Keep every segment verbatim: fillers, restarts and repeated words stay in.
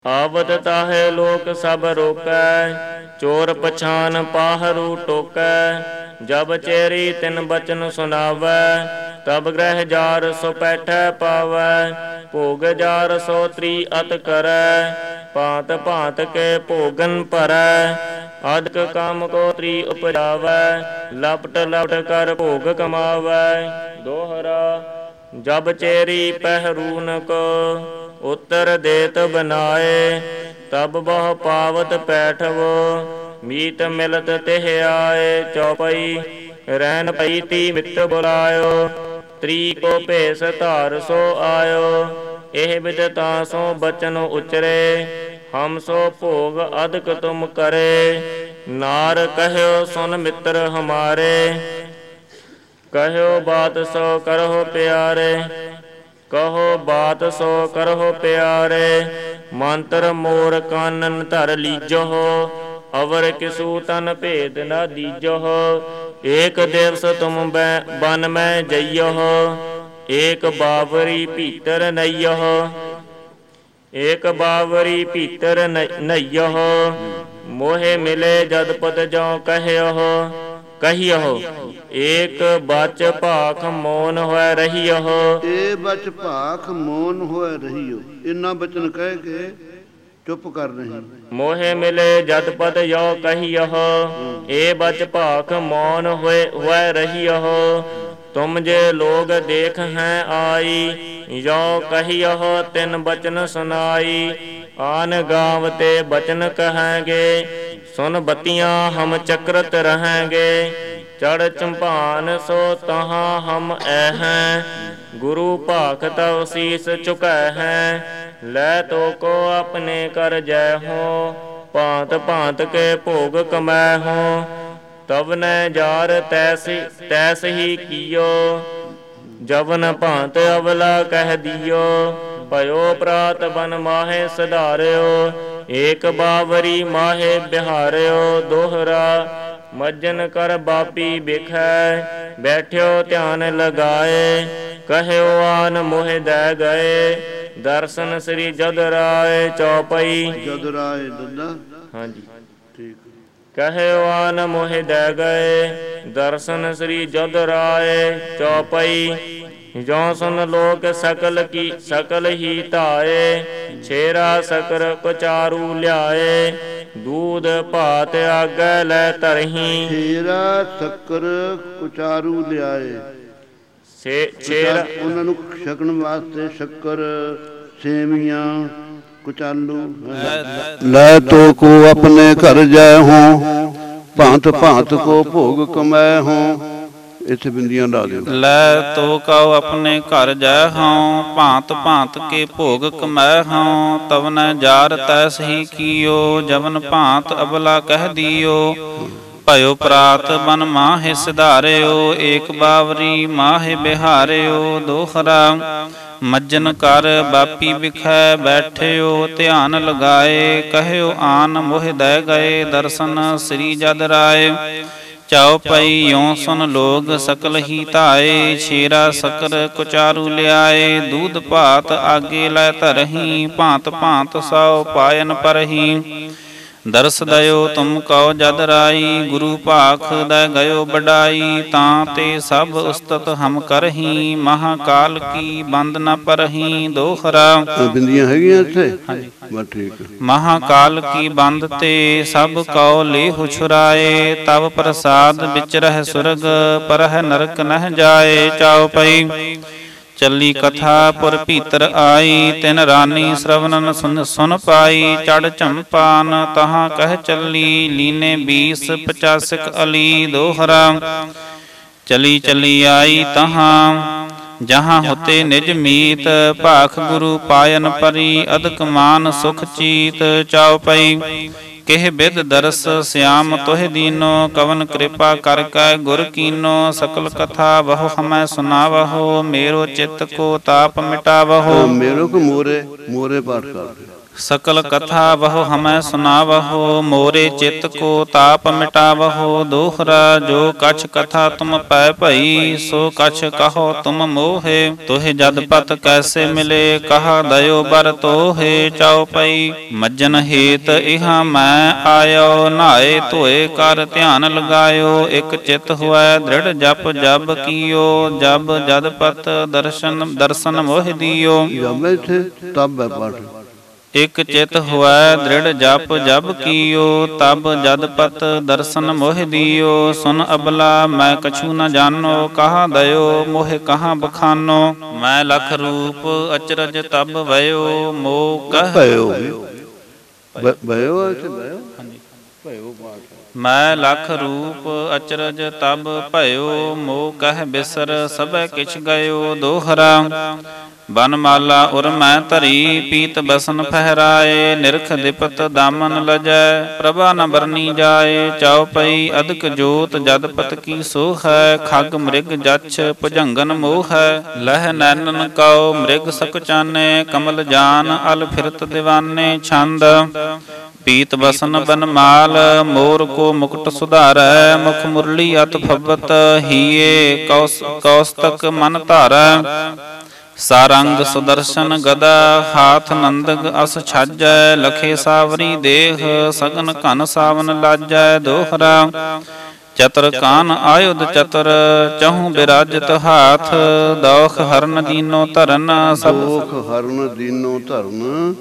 ਆਵਤ ਤਾਹੇ ਲੋਕ ਸਭ ਰੋਕੈ, ਚੋਰ ਪਛਾਨ ਪਾਹਰੂ ਟੋਕੈ। ਜਬ ਚੇਰੀ ਤਿਨ ਬਚਨ ਸੁਨਾਵੈ, ਤਬ ਗ੍ਰਹਿ ਜਾਰ ਸੋ ਪੈਠੈ ਪਾਵੈ। ਭੋਗ ਜਾਰ ਸੋ ਤ੍ਰੀ ਅਤ ਕਰੈ, ਭਾਂਤ ਭਾਂਤ ਕੇ ਭੋਗਨ ਭਰੈ। ਅਦਕ ਕੰਮ ਕੋ ਤ੍ਰੀ ਉਪਜਾਵੈ, ਲਪਟ ਲਪਟ ਕਰ ਭੋਗ ਕਮਾਵੈ। ਦੋਹਰਾ ਜਬ ਚੇਰੀ ਪਹਿਰੂਨ ਕੋ, ਉੱਤਰ ਦੇਤ ਬਨਾਏ। ਤਬ ਬਹੁ ਪਾਵਤ ਪੈਠਵੋ, ਮੀਤ ਮਿਲਤ ਤਿਹ ਆਏ। ਚੌਪਈ ਰਹਿਣ ਪਈ ਤੀ ਮਿੱਤ ਬੁਲਾਇਓ, ਤ੍ਰੀ ਕੋ ਭੇਸ ਧਾਰ ਸੋ ਆਇਓ। ਇਹ ਬਿਦਤਾ ਸੋ ਬਚਨ ਉਚਰੇ, ਹਮ ਸੋ ਭੋਗ ਅਦਕ ਤੁਮ ਕਰੇ। ਨਾਰ ਕਹਿਓ ਸੁਨ ਮਿੱਤਰ ਹਮਾਰੇ, ਕਹਿਓ ਬਾਤ ਸੋ ਕਰਹੁ ਪਿਆਰੇ। ਕਹੋ ਬਾਤ ਸੋ ਕਰਹੁ ਪਿਆਰੇ, ਮੰਤਰ ਮੋਰ ਕਾਨਨ ਧਰ ਲੀਜੋ। ਅਵਰ ਕਿਸੂ ਤਨ ਭੇਦ ਨ ਦੀਜੋ। ਏਕ ਦਿਵਸ ਤੁਮ ਬਨ ਮੈਂ ਜਈਓ, ਏਕ ਬਾਵਰੀ ਭੀਤਰ ਨਈਓ। ਏਕ ਬਾਵਰੀ ਭੀਤਰ ਨਈਓ, ਮੋਹਿ ਮਿਲੇ ਜਦ ਪਦ ਜਉ ਕਹਿਓ। ਕਹੀਓ ਏਕ ਬਚ ਭਾਖ ਮੋਨ ਹੋਇ ਰਹੀਓ। ਏ ਬਚ ਭਾਖ ਮੋਨ ਹੋਇ ਰਹੀਓ, ਇੰਨਾ ਬਚਨ ਕਹਿ ਕੇ ਚੁੱਪ ਕਰ ਰਹੀ। ਮੋਹਿ ਮਿਲੇ ਜਦ ਪਦ ਯੋ ਕਹੀਓ, ਏ ਬਚ ਭਾਖ ਮੋਨ ਹੋਇ ਹੋਇ ਰਹੀਓ। ਤੁਮ ਜੇ ਲੋਗ ਦੇਖ ਹੈ ਆਈ, ਯੋ ਕਹੀਓ ਤਿਨ ਬਚਨ ਸੁਨਾਈ। ਆਨ ਗਾਵ ਤੇ ਬਚਨ ਕਹਾਂਗੇ, ਸੁਨ ਬਤੀਆਂ ਹਮ ਚਕਰਤ ਰਹੇਂਗੇ। ਚੜ ਚੰਪਾਨ ਸੋ ਤਹਾਂ ਹਮ ਐਹੈਂ, ਗੁਰੂ ਭਾਖ ਤਵ ਸੀਸ ਝੁਕੈ ਹੈ। ਲੈ ਤੋ ਕੋ ਆਪਣੇ ਕਰ ਜੈ ਹੋ, ਭਾਂਤ ਭਾਂਤ ਕੇ ਭੋਗ ਕਮੈ ਹੋ। ਤਬ ਨੈ ਜਾਰ ਤੈਸੀ ਤੈਸ ਹੀ ਕੀਓ, ਜਵਨ ਭਾਂਤ ਅਵਲਾ ਕਹਿ ਦਿਓ। ਭਇਓ ਪ੍ਰਾਤ ਬਨ ਮਾਹੇ ਸਧਾਰਿਓ, ਏਕ ਬਾਵਰੀ ਮਾਹੇ ਬਿਹਾਰਿਓ। ਦੋਹਰਾ ਮੱਜਨ ਕਰ ਬਾਪੀ ਬਿਖੈ, ਬੈਠਿਓ ਧਿਆਨ ਲਗਾਏ। ਕਹਿਓ ਆਨ ਮੋਹਿ ਦੈ ਗਏ, ਦਰਸ਼ਨ ਸ੍ਰੀ ਜਦ ਰਾਏ। ਚੌਪਈ ਜਦ ਰਾਏ ਦੰਦਾ ਹਾਂਜੀ ਠੀਕ। ਕਹਿਓ ਆਨ ਮੋਹਿ ਦੈ ਗਏ, ਦਰਸ਼ਨ ਸ੍ਰੀ ਜਦ ਰਾਏ। ਚੌਪਈ ਜੋ ਸੁਨ ਲੋਕ ਸਕਲ ਕੀ ਸਕਲ ਹੀ ਧਾਏ। ਛੇਰਾ ਸਕਰ ਕੁਚਾਰੂ ਲਿਆਏ, ਦੂਧ ਭਾਤ ਆਗੈ ਲੈ ਧਰਹੀਂ। ਛੇਰਾ ਸ਼ੱਕਰ ਕੁਚਾਰੂ ਲਿਆਏ, ਛੇਰਾ ਉਹਨਾਂ ਨੂੰ ਛਕਣ ਵਾਸਤੇ ਸ਼ੱਕਰ ਸੇਵੀਆਂ ਕੁਚਾਲੂ। ਲੈ ਤੋ ਕੋ ਆਪਣੇ ਘਰ ਜੈ ਹੋ, ਭਾਂਤ ਭਾਂਤ ਕੋ ਭੋਗ ਕਮੈ ਹੋ। ਇੱਥੇ ਬਿੰਦੀਆਂ ਲਾ ਦਿਓ। ਲੈ ਤੋ ਕਉ ਆਪਣੇ ਘਰ ਜੈ ਹਉ, ਭਾਂਤ ਭਾਂਤ ਕੇ ਭੋਗ ਕਮੈ ਹਉ। ਤਵਨ ਜਾਰ ਤੈਸ ਹੀ ਕੀਓ, ਜਵਨ ਭਾਂਤ ਅਬਲਾ ਕਹਿ ਦਿਓ। ਭਇਓ ਪ੍ਰਾਤ ਬਨ ਮਾਹੇ ਸਿਧਾਰਿਓ, ਏਕ ਬਾਵਰੀ ਮਾਹੇ ਬਿਹਾਰਿਓ। ਦੋਹਰਾ ਮੱਜਨ ਕਰ ਬਾਪੀ ਬਿਖੈ, ਬੈਠਿਓ ਧਿਆਨ ਲਗਾਏ। ਕਹਿਓ ਆਨ ਮੋਹਿ ਦੈ ਗਏ, ਦਰਸ਼ਨ ਸ੍ਰੀ ਜਦ ਰਾਏ। ਚੌਪਈ ਯੋਂ ਸੁਨ ਲੋਗ ਸਕਲ ਹੀ ਧਾਏ, ਛੇਰਾ ਸਕਰ ਕੁਚਾਰੂ ਲਿਆਏ। ਦੂਧ ਭਾਤ ਆਗੇ ਲੈ ਧਰਹੀਂ, ਭਾਂਤ ਭਾਂਤ ਸੌ ਪਾਇਨ ਪਰਹੀਂ। ਦਰਸ ਦਇਓ ਤੁਮ ਕਉ ਜਦ ਰਾਈ, ਗੁਰੂ ਭਾਖ ਦੈ ਗਇਓ ਬਡਾਈ। ਤਾਂ ਤੇ ਸਭ ਉਸਤਤ ਹਮ ਕਰਹੀਂ, ਮਹਾਕਾਲ ਕੀ ਬੰਦ ਨ ਪਰਹੀਂ। ਦੋਹਰਾ ਬਿੰਦੀਆਂ ਹੈਗੀਆਂ ਇੱਥੇ ਬਸ ਠੀਕ। ਮਹਾਕਾਲ ਕੀ ਬੰਦ ਤੇ ਸਭ ਕਉ ਲੇਹੁ ਛੁਰਾਏ। ਤਬ ਪ੍ਰਸਾਦ ਵਿੱਚ ਰਹਿ ਸੁਰਗ, ਪਰਹਿ ਨਰਕ ਨਹਿ ਜਾਏ। ਚੌਪਈ ਚੱਲੀ ਕਥਾ ਪੁਰ ਭੀਤਰ ਆਈ, ਤਿਨ ਰਾਨੀ ਸ਼ਰਵਨਨ ਸੁਨ ਸੁਨ ਪਾਈ। ਚੜ ਚੰਪਾਨ ਤਹਾਂ ਕਹਿ ਚੱਲੀ, ਲੀਨੇ ਬੀਸ ਪਚਾਸਿਕ ਅਲੀ। ਦੋਹਰਾ ਚਲੀ ਚਲੀ ਆਈ ਤਹਾਂ, ਜਹਾਂ ਹੋਤੇ ਨਿਜ ਮੀਤ। ਭਾਖ ਗੁਰੂ ਪਾਇਨ ਪਰੀ, ਅਦਕ ਮਾਨ ਸੁਖ ਚੀਤ। ਚੌਪਈ ਕਿਹ ਬਿਦ ਦਰਸ ਸਿਆਮ ਤੋਹਿ ਦੀਨੋ, ਕਵਨ ਕਿਰਪਾ ਕਰ ਕੈ ਗੁਰ ਕੀਨੋ। ਸਕਲ ਕਥਾ ਬਹੁ ਹਮੈ ਸੁਨਾਵਹੁ, ਮੇਰੋ ਚਿੱਤ ਕੋ ਤਾਪ ਮਿਟਾਵਹੁ। ਮੇਰੋ ਕੋ ਮੋਰੇ ਮੋਰੇ ਪਾਠ ਕਰ। ਸਕਲ ਕਥਾ ਬਹੁ ਹਮੈ ਸੁਨਾਵਹੁ, ਮੋਰੇ ਚਿਤ ਕੋ ਤਾਪ ਮਿਟਾਵਹੁ। ਦੋਹਰਾ ਜੋ ਕਛ ਕਥਾ ਤੁਮ ਪੈ ਭਈ, ਸੋ ਕਛ ਕਹੋ ਤੁਮ ਮੋਹੇ। ਤੋਹਿ ਜਦ ਪਤ ਕੈਸੇ ਮਿਲੇ, ਕਹਾ ਦਇਓ ਬਰ ਤੋਹੇ। ਚਉਪਈ ਮੱਜਨ ਹੇਤ ਇਹਾਂ ਮੈਂ ਆਇਓ, ਨਹਾਏ ਧੋਏ ਕਰ ਧਿਆਨ ਲਗਾਇਓ। ਇਕ ਚਿਤ ਹੁਐ ਦ੍ਰਿੜ ਜਪ ਜਬ ਕੀਓ, ਜਬ ਜਦ ਪਤ ਦਰਸ਼ਨ ਦਰਸ਼ਨ ਮੋਹਿ ਦੀਓ। ਤਬ ਹੈ ਪਾਠ। ਇਕ ਚਿਤ ਹੁਐ ਦ੍ਰਿੜ ਜਪ ਜਬ ਕੀਓ, ਤਬ ਜਦ ਪਤ ਦਰਸ਼ਨ ਮੋਹਿ ਦੀਓ। ਸੁਨ ਅਬਲਾ ਮੈਂ ਕਛੂ ਨ ਜਾਨੋ, ਕਹਾ ਦਇਓ ਮੋਹਿ ਕਹਾਂ ਬਖਾਨੋ। ਮੈਂ ਲਖ ਰੂਪ ਅਚਰਜ ਤਬ ਵਇਓ, ਮੋਹ ਕਹਿ ਭਇਓ ਭਇਓ ਮੈਂ ਲਖ ਰੂਪ ਅਚਰਜ ਤਬ ਭਇਓ, ਮੋਹ ਕਹਿ ਬਿਸਰ ਸਭੈ ਕਿਛ ਗਇਓ। ਦੋਹਰਾ ਬਨਮਾਲਾ ਉਰ ਮੈਂ ਧਰੀ, ਪੀਤ ਬਸਨ ਫਹਿਰਾਏ। ਨਿਰਖ ਦਿਪਤ ਦਾਮਨ ਲਜੈ, ਪ੍ਰਭਾ ਨ ਬਰਨੀ ਜਾਏ। ਚਉਪਈ ਅਦਕ ਜੋਤ ਜਦ ਪਤ ਕੀ ਸੋਹ ਹੈ, ਖਗ ਮ੍ਰਿਗ ਜਛ ਭੁਜੰਗਨ ਮੋਹ ਹੈ। ਲਹਿ ਨੈਨਨ ਕਉ ਮ੍ਰਿਗ ਸਕ ਚਾਨੇ, ਕਮਲ ਜਾਨ ਅਲ ਫਿਰਤ ਦੀਵਾਨੇ। ਛੰਦ ਪੀਤ ਬਸਨ ਬਨਮਾਲ, ਮੋਰ ਕੋ ਮੁਕਟ ਸੁਧਾਰੈ। ਮੁਖ ਮੁਰਲੀ ਅਤ ਫਵਤ, ਹੀਏ ਕੌਸ ਕੌਸਤਕ ਮਨ ਧਾਰੈ। ਸਾਰੰਗ ਸੁਦਰਸ਼ਨ ਗਦਾ, ਹਾਥ ਨੰਦਗ ਅਸ ਛਾਜੈ। ਲਖੇ ਸਾਵਰੀ ਦੇਹ, ਸਗਨ ਘਨ ਸਾਵਨ ਲਾਜੈ। ਦੋਹਰਾ ਚਤਰ ਕਾਨ ਆਯੁਧ ਚਤਰ, ਚਹੂ ਬਿਰਾਜਤ ਹਾਥ। ਦੋਖ ਹਰਨ ਦੀਨੋ ਧਰਨ, ਸਭ ਦੋਖ ਹਰਨ ਦੀਨੋ ਧਰਨ।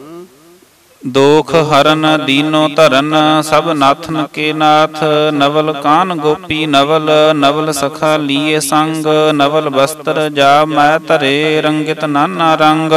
ਦੋਖ ਹਰਨ ਦੀਨੋ ਧਰਨ, ਸਭ ਨਾਥਨ ਕੇ ਨਾਥ। ਨਵਲ ਕਾਨ ਗੋਪੀ ਨਵਲ, ਨਵਲ ਸਖਾ ਲੀਏ ਸੰਗ। ਨਵਲ ਬਸਤਰ ਜਾ ਮੈਂ ਧਰੇ, ਰੰਗਿਤ ਨਾਨਾ ਰੰਗ।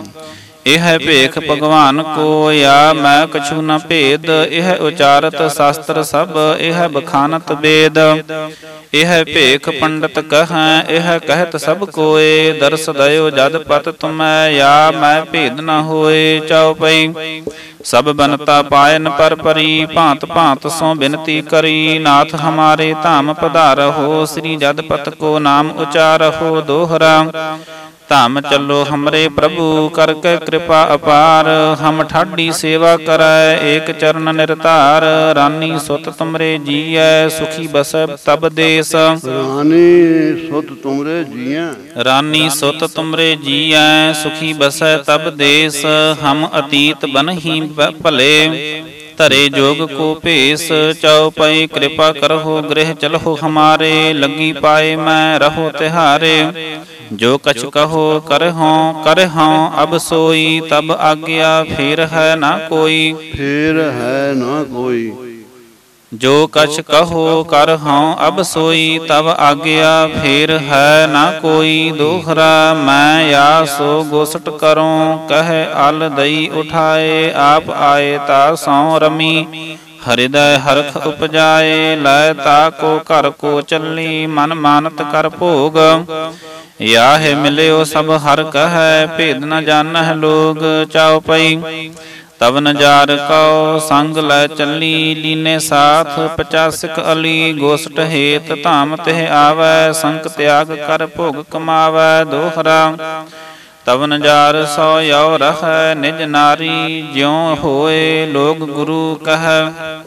ਇਹ ਭੇਖ ਭਗਵਾਨ ਕੋ, ਯਾ ਮੈਂ ਕਛੂ ਨ ਭੇਦ। ਇਹ ਉਚਾਰਤ ਸ਼ਾਸਤਰ ਸਭ, ਇਹ ਬਖਾਨਤ ਵੇਦ। ਇਹ ਭੇਖ ਪੰਡਤ ਕਹੈ, ਇਹ ਕਹਿਤ ਸਭ ਕੋਏ। ਦਰਸ ਦਇਓ ਜਦ ਪਤ ਤੁਮੈ, ਯਾ ਮੈਂ ਭੇਦ ਨ ਹੋਏ। ਚਉਪਈ ਸਭ ਬਨਤਾ ਪਾਇਨ ਪਰ ਪਰੀ, ਭਾਂਤ ਭਾਂਤ ਸੋ ਬਿਨਤੀ ਕਰੀ। ਨਾਥ ਹਮਾਰੇ ਧਾਮ ਪਧਾਰਹੁ, ਸ੍ਰੀ ਜਦ ਪਤ ਕੋ ਨਾਮ ਉਚਾਰਹੁ। ਦੋਹਰਾ ਧਾਮ ਚੱਲੋ ਹਮਰੇ ਪ੍ਰਭੂ, ਕਰਕੇ ਕਿਰਪਾ ਅਪਾਰ। ਹਮ ਠਾਡੀ ਸੇਵਾ ਕਰੈ, ਏਕ ਚਰਨ ਨਿਰਧਾਰ। ਰਾਨੀ ਸੁਤ ਤੁਮਰੇ ਜੀਐ, ਸੁਖੀ ਬਸੈ ਤਬ ਦੇਸ। ਰਾਨੀ ਸੁਤ ਤੁਮਰੇ ਜੀਐ, ਰਾਨੀ ਸੁਤ ਤੁਮਰੇ ਜੀਐ, ਸੁਖੀ ਬਸੈ ਤਬ ਦੇਸ। ਹਮ ਅਤੀਤ ਬਨਹੀ ਭਲੇ, ਧਰੇ ਜੋਗ ਕੋ ਭੇਸ। ਚਉਪਈ ਕਿਰਪਾ ਕਰਹੁ, ਗ੍ਰਹਿ ਚਲਹੁ ਹਮਾਰੇ। ਲੱਗੀ ਪਾਏ ਮੈਂ ਰਹੋ ਤਿਹਾਰੇ। ਜੋ ਕਛ ਕਹੋ ਕਰਹੁ ਕਰਹੁ, ਅਬ ਸੋਈ। ਤਬ ਆਗਿਆ ਫੇਰ ਹੈ ਨਾ ਕੋਈ। ਫੇਰ ਹੈ ਨਾ ਕੋਈ। ਜੋ ਕਛ ਕਹੋ ਕਰਹੁ ਅਬ ਸੋਈ, ਤਬ ਆਗਿਆ ਫੇਰ ਹੈ ਨਾ ਕੋਈ। ਦੋਹਰਾ ਮੈਂ ਯਾ ਸੋ ਗੋਸਟ ਕਰੂੰ, ਕਹਿ ਅਲ ਦਈ ਉਠਾਏ। ਆਪ ਆਏ ਤਾ ਸਉ ਰਮੀ, ਹਿਰਦੈ ਹਰਖ ਉਪਜਾਏ। ਲੈ ਤਾ ਕੋ ਘਰ ਕੋ ਚੱਲੀ, ਮਨ ਮਾਨਤ ਕਰ ਭੋਗ। ਯਾਹੇ ਮਿਲਿਓ ਸਭ ਹਰ ਕਹੈ, ਭੇਦ ਨ ਜਾਣਹਿ ਲੋਗ। ਚਉਪਈ ਤਬ ਨਜਾਰ ਕਉ ਸੰਗ ਲੈ ਚੱਲੀ, ਲੀਨੇ ਸਾਥ ਪਚਾਸਿਕ ਅਲੀ। ਗੋਸਟ ਹੇਤ ਧਾਮ ਤਿਹ ਆਵੈ, ਸੰਕ ਤਿਆਗ ਕਰ ਭੋਗ ਕਮਾਵੈ। ਦੋਹਰਾ ਤਬ ਨਜਾਰ ਸੋ ਯਉ ਰਹੈ, ਨਿਜ ਨਾਰੀ ਜਿਉ ਹੋਏ। ਲੋਗ ਗੁਰੂ ਕਹੈ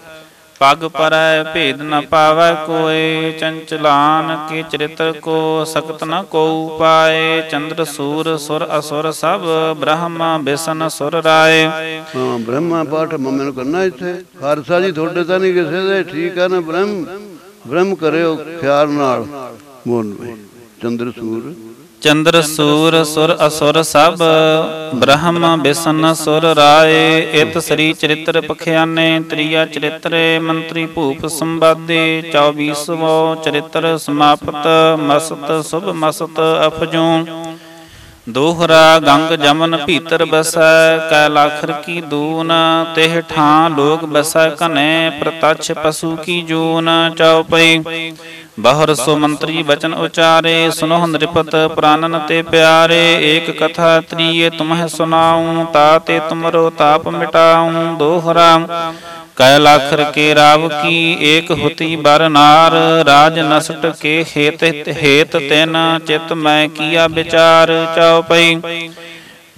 ਪਗ ਪਰੈ, ਭੇਦ ਨ ਪਾਵੈ ਕੋਏ। ਚੰਚਲਾਨ ਕੇ ਚਰਿਤ੍ਰ ਕੋ, ਸਕਤ ਨ ਕੋਉ ਪਾਏ। ਚੰਦਰ ਸੂਰ ਸੁਰ ਅਸੁਰ ਸਭ, ਬ੍ਰਹਮਾ ਬਿਸ਼ਨ ਸੁਰ ਰਾਏ। ਹਾਂ ਬ੍ਰਹਮਾ ਪਾਠ ਮੰਮੀ ਨੂੰ ਕਰਨਾ ਇੱਥੇ। ਖਾਲਸਾ ਜੀ ਤੁਹਾਡੇ ਤਾਂ ਨਹੀਂ ਕਿਸੇ ਦੇ, ਠੀਕ ਹੈ ਨਾ। ਬ੍ਰਹਮ ਬ੍ਰਹਮ ਕਰਿਓ ਖਿਆਲ ਨਾਲ ਬੋਲ। ਚੰਦਰ ਸੂਰ ਚੰਦਰ ਸੂਰ ਸੁਰ ਅਸੁਰ ਸਭ, ਬ੍ਰਹਮ ਬਿਸ਼ਨ ਸੁਰ ਰਾਏ। ਇਤ ਸ੍ਰੀ ਚਰਿਤ੍ਰ ਪਖਿਆਨੇ, ਤ੍ਰੀਆ ਚਰਿਤ੍ਰੇ ਮੰਤਰੀ ਭੂਪ ਸੰਵਾਦੇ। ਚੌਬੀਸਵੋ ਚਰਿਤ੍ਰ ਸਮਾਪਤ, ਮਸਤ ਸੁਭ ਮਸਤ ਅਫਜੂ। ਦੋਹਰਾ ਗੰਗ ਜਮਨ ਭੀਤਰ ਬਸੈ, ਕੈਲਾਖਰ ਕੀ ਦੂਨ। ਤਿਹ ਠਾਂ ਲੋਕ ਬਸੈ ਘਨੇ, ਪ੍ਰਤਛ ਪਸ਼ੂ ਕੀ ਜੂਨ। ਚਉਪਈ ਬਹੁਰ ਸੋ ਮੰਤਰੀ ਬਚਨ ਉਚਾਰੇ, ਸੁਨਹੁ ਨ੍ਰਿਪਤ ਪ੍ਰਾਨਨ ਤੇ ਪਿਆਰੇ। ਏਕ ਕਥਾ ਤ੍ਰੀਏ ਤੁਮਹਿ ਸੁਨਾਉ, ਤਾਤੇ ਤੁਮਰੋ ਤਾਪ ਮਿਟਾਉ। ਦੋਹਰਾ कैलाखर के राव की एक हुति बर नार, राज नसट के हेत हेत तेन चित मैं किया विचार। चौपई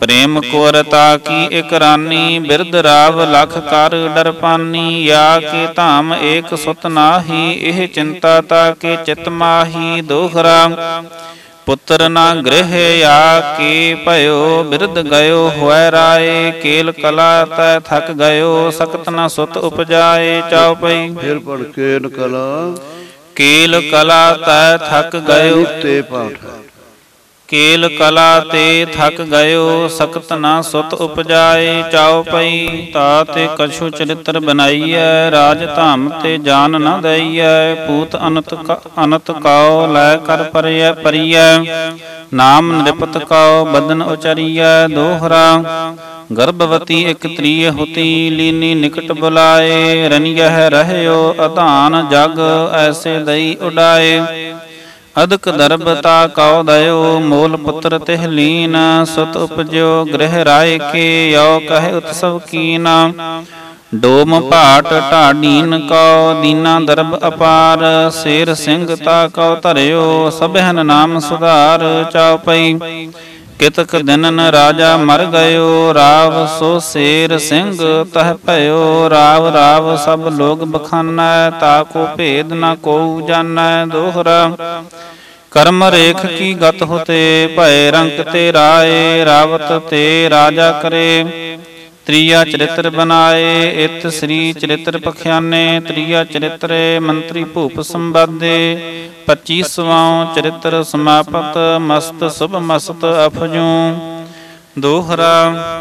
ਪ੍ਰੇਮ ਕੁਰਤਾ ਕੀ ਇਕ ਰਾਨੀ, ਬਿਰਧ ਰਾਵ ਲਖ ਕਰ ਡਰਪਾਨੀ। ਯਾ ਕੇ ਧਾਮ ਏਕ ਸੁਤ ਨਾਹੀ, ਇਹ ਚਿੰਤਾ ਤਾ ਕੇ ਚਿਤ ਮਾਹੀ। ਦੋਹਰਾ ਪੁੱਤਰ ਨਾ ਗ੍ਰਹਿ ਯਾ ਕੇ ਭਇਓ, ਬਿਰਧ ਗਇਓ ਹੋਇ ਰਾਏ। ਕੇਲ ਕਲਾ ਤੈ ਥਕ ਗਇਓ, ਸਕਤ ਨਾ ਸੁਤ ਉਪਜਾਏ। ਚੌਪਈ ਫਿਰ ਪੜ ਕੇਲ ਕਲਾ, ਕੇਲ ਕਲਾ ਤੈ ਥਕ ਗਇਓ, ਤੇ ਪਾਠ ਹੈ। ਕੇਲ ਕਲਾ ਤੇ ਥਕ ਗਇਓ, ਸਕਤ ਨਾ ਸੁਤ ਉਪਜਾਏ। ਚੌਪਈ ਤਾ ਤੇ ਕਛੂ ਚਰਿਤ੍ਰ ਬਣਾਈਐ, ਰਾਜ ਧਾਮ ਤੇ ਜਾਨ ਨ ਦਈਐ। ਪੂਤ ਅਨਤ ਅਨਤ ਕਾਉ ਲੈ ਕਰ ਪਰਿਐ ਪਰੀਐ, ਨਾਮ ਨਿਰਪਤ ਕਾਉ ਬਦਨ ਉਚਰੀਐ। ਦੋਹਰਾ ਗਰਭਵਤੀ ਇਕ ਤ੍ਰੀਏ ਹੁਤੀ, ਲੀਨੀ ਨਿਕਟ ਬੁਲਾਏ। ਰਨਿਯਹਿ ਰਹਿਓ ਅਧਾਨ ਜਗ, ਐਸੇ ਦਈ ਉਡਾਏ। ਅਦਕ ਦਰਬ ਤਾ ਕਉ ਦਇਓ, ਮੋਲ ਪੁੱਤਰ ਤਿਹ ਲੀਨ। ਸੁਤ ਉਪਜਿਓ ਗ੍ਰਹਿ ਰਾਏ ਕੇ, ਯੋ ਕਹੇ ਉਤਸਵ ਕੀਨ। ਡੋਮ ਭਾਟ ਢਾਡੀਨ ਕਉ, ਦੀਨਾ ਦਰਬ ਅਪਾਰ। ਸ਼ੇਰ ਸਿੰਘ ਤਾ ਕਉ ਧਰਿਓ, ਸਭਹਿਨ ਨਾਮ ਸੁਧਾਰ। ਚੌਪਈ ਕਿਤਕ ਦਿਨਨ ਰਾਜਾ ਮਰ ਗਇਓ, ਰਾਵ ਸੋ ਸ਼ੇਰ ਸਿੰਘ ਤਹ ਭਇਓ। ਰਾਵ ਰਾਵ ਸਭ ਲੋਗ ਬਖਾਨੈ, ਤਾ ਕੋ ਭੇਦ ਨ ਕੋਊ ਜਾਨੈ। ਦੋਹਰਾ ਕਰਮ ਰੇਖ ਕੀ ਗਤ ਹੋਤੇ, ਭਏ ਰੰਕ ਤੇ ਰਾਏ। ਰਾਵਤ ਤੇ ਰਾਜਾ ਕਰੇ, ਤ੍ਰੀਆ ਚਰਿਤ੍ਰ ਬਨਾਏ। ਇਤ ਸ੍ਰੀ ਚਰਿਤ੍ਰ ਪਖਿਆਨੇ, ਤ੍ਰੀਆ ਚਰਿਤ੍ਰ ਮੰਤਰੀ ਭੂਪ ਸੰਵਾਦੇ। ਪੱਚੀਸਵਾਂ ਚਰਿਤ੍ਰ ਸਮਾਪਤ, ਮਸਤ ਸੁਭ ਮਸਤ ਅਫਜੂ। ਦੋਹਰਾ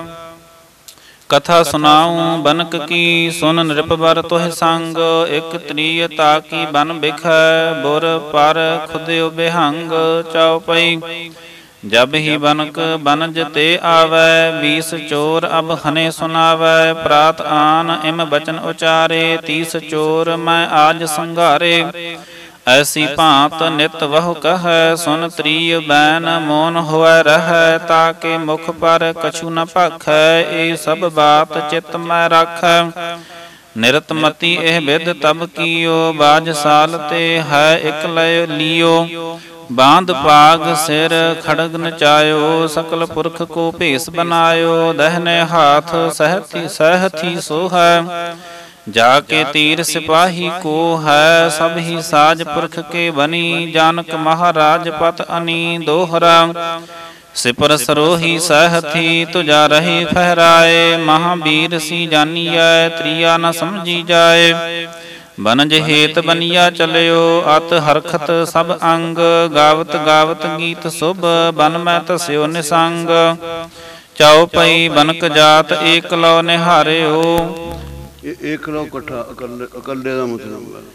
ਕਥਾ ਸੁਨਾਉ ਬਨਕ ਕੀ, ਸੁਨ ਨਿਰਪਵਰ ਤੋਹਿ ਸੰਗ। ਇਕ ਤ੍ਰੀय ਤਾ ਕੀ ਬਨ ਬਿਖੈ, ਬੁਰ ਪਰ ਖੁਦਿਓ ਬਿਹੰਗ। ਚੌਪਈ ਜਬ ਹੀ ਬਨਕ ਬਨਜ ਤੇ ਆਵੈ, ਬੀਸ ਚੋਰ ਅਬ ਹਨੇ ਸੁਨਾਵੈ। ਪ੍ਰਾਤ ਆਨ ਇਮ ਬਚਨ ਉਚਾਰੇ, ਤੀਸ ਚੋਰ ਮੈਂ ਆਜ ਸੰਘਾਰੇ। ਐਸੀ ਭਾਂਤ ਨਿਤ ਵਹੁ ਕਹੈ, ਸੁਨ ਤ੍ਰੀय ਬੈਨ ਮੋਨ ਹੋਇ ਰਹੈ। ਤਾ ਕੇ ਮੁਖ ਪਰ ਕਛੂ ਨ ਭਾਖੈ, ਇਹ ਸਭ ਬਾਤ ਚਿਤ ਮੈਂ ਰਾਖੈ। ਨਿਰਤ ਮਤੀ ਇਹ ਬਿਧ ਤਬ ਕੀਓ, ਬਾਜ ਸਾਲ ਤੇ ਹੈ ਇਕ ਲਇ ਲੀਓ। ਬਾਂਧ ਪਾਗ ਸਿਰ ਖੜਗ ਨਚਾਇਓ, ਸਕਲ ਪੁਰਖ ਕੋ ਭੇਸ ਬਨਾਇਓ। ਦਹਿਨੇ ਹਾਥ ਸਹਿਤੀ ਸਹਿਥੀ ਸੋ ਹੈ, ਜਾ ਕੇ ਤੀਰ ਸਿਪਾਹੀ ਕੋ ਹੈ। ਸਭ ਹੀ ਸਾਜ ਪੁਰਖ ਕੇ ਬਨੀ, ਜਾਨਕ ਮਹਾਰਾਜ ਪਤ ਅਨੀ। ਦੋਹਰਾ ਸਿਪਰ ਸਰੋਹੀ ਸਹਿਥੀ, ਤੁਜਾ ਰਹੀ ਫਹਿਰਾਏ। ਮਹਾਬੀਰ ਸੀ ਜਾਨੀਐ, ਤ੍ਰੀਆ ਨ ਸਮਝੀ ਜਾਏ। ਬਨਜ ਹੇਤ ਬਨੀਆ ਚਲਿਓ, ਅਤ ਹਰਖਤ ਸਭ ਅੰਗ। ਗਾਵਤ ਗਾਵਤ ਗੀਤ ਸੁਭ, ਬਨ ਮੈਂ ਧਸਿਓ ਨਿਸੰਗ। ਚੌਪਈ ਬਨਕ ਜਾਤ ਏਕ ਲਉ ਨਿਹਾਰਿਓ। ਇਹ ਏਕ ਲਉ ਇਕੱਠਾ, ਇਕੱਲੇ ਇਕੱਲੇ ਦਾ ਮਤਲਬ ਹੈ।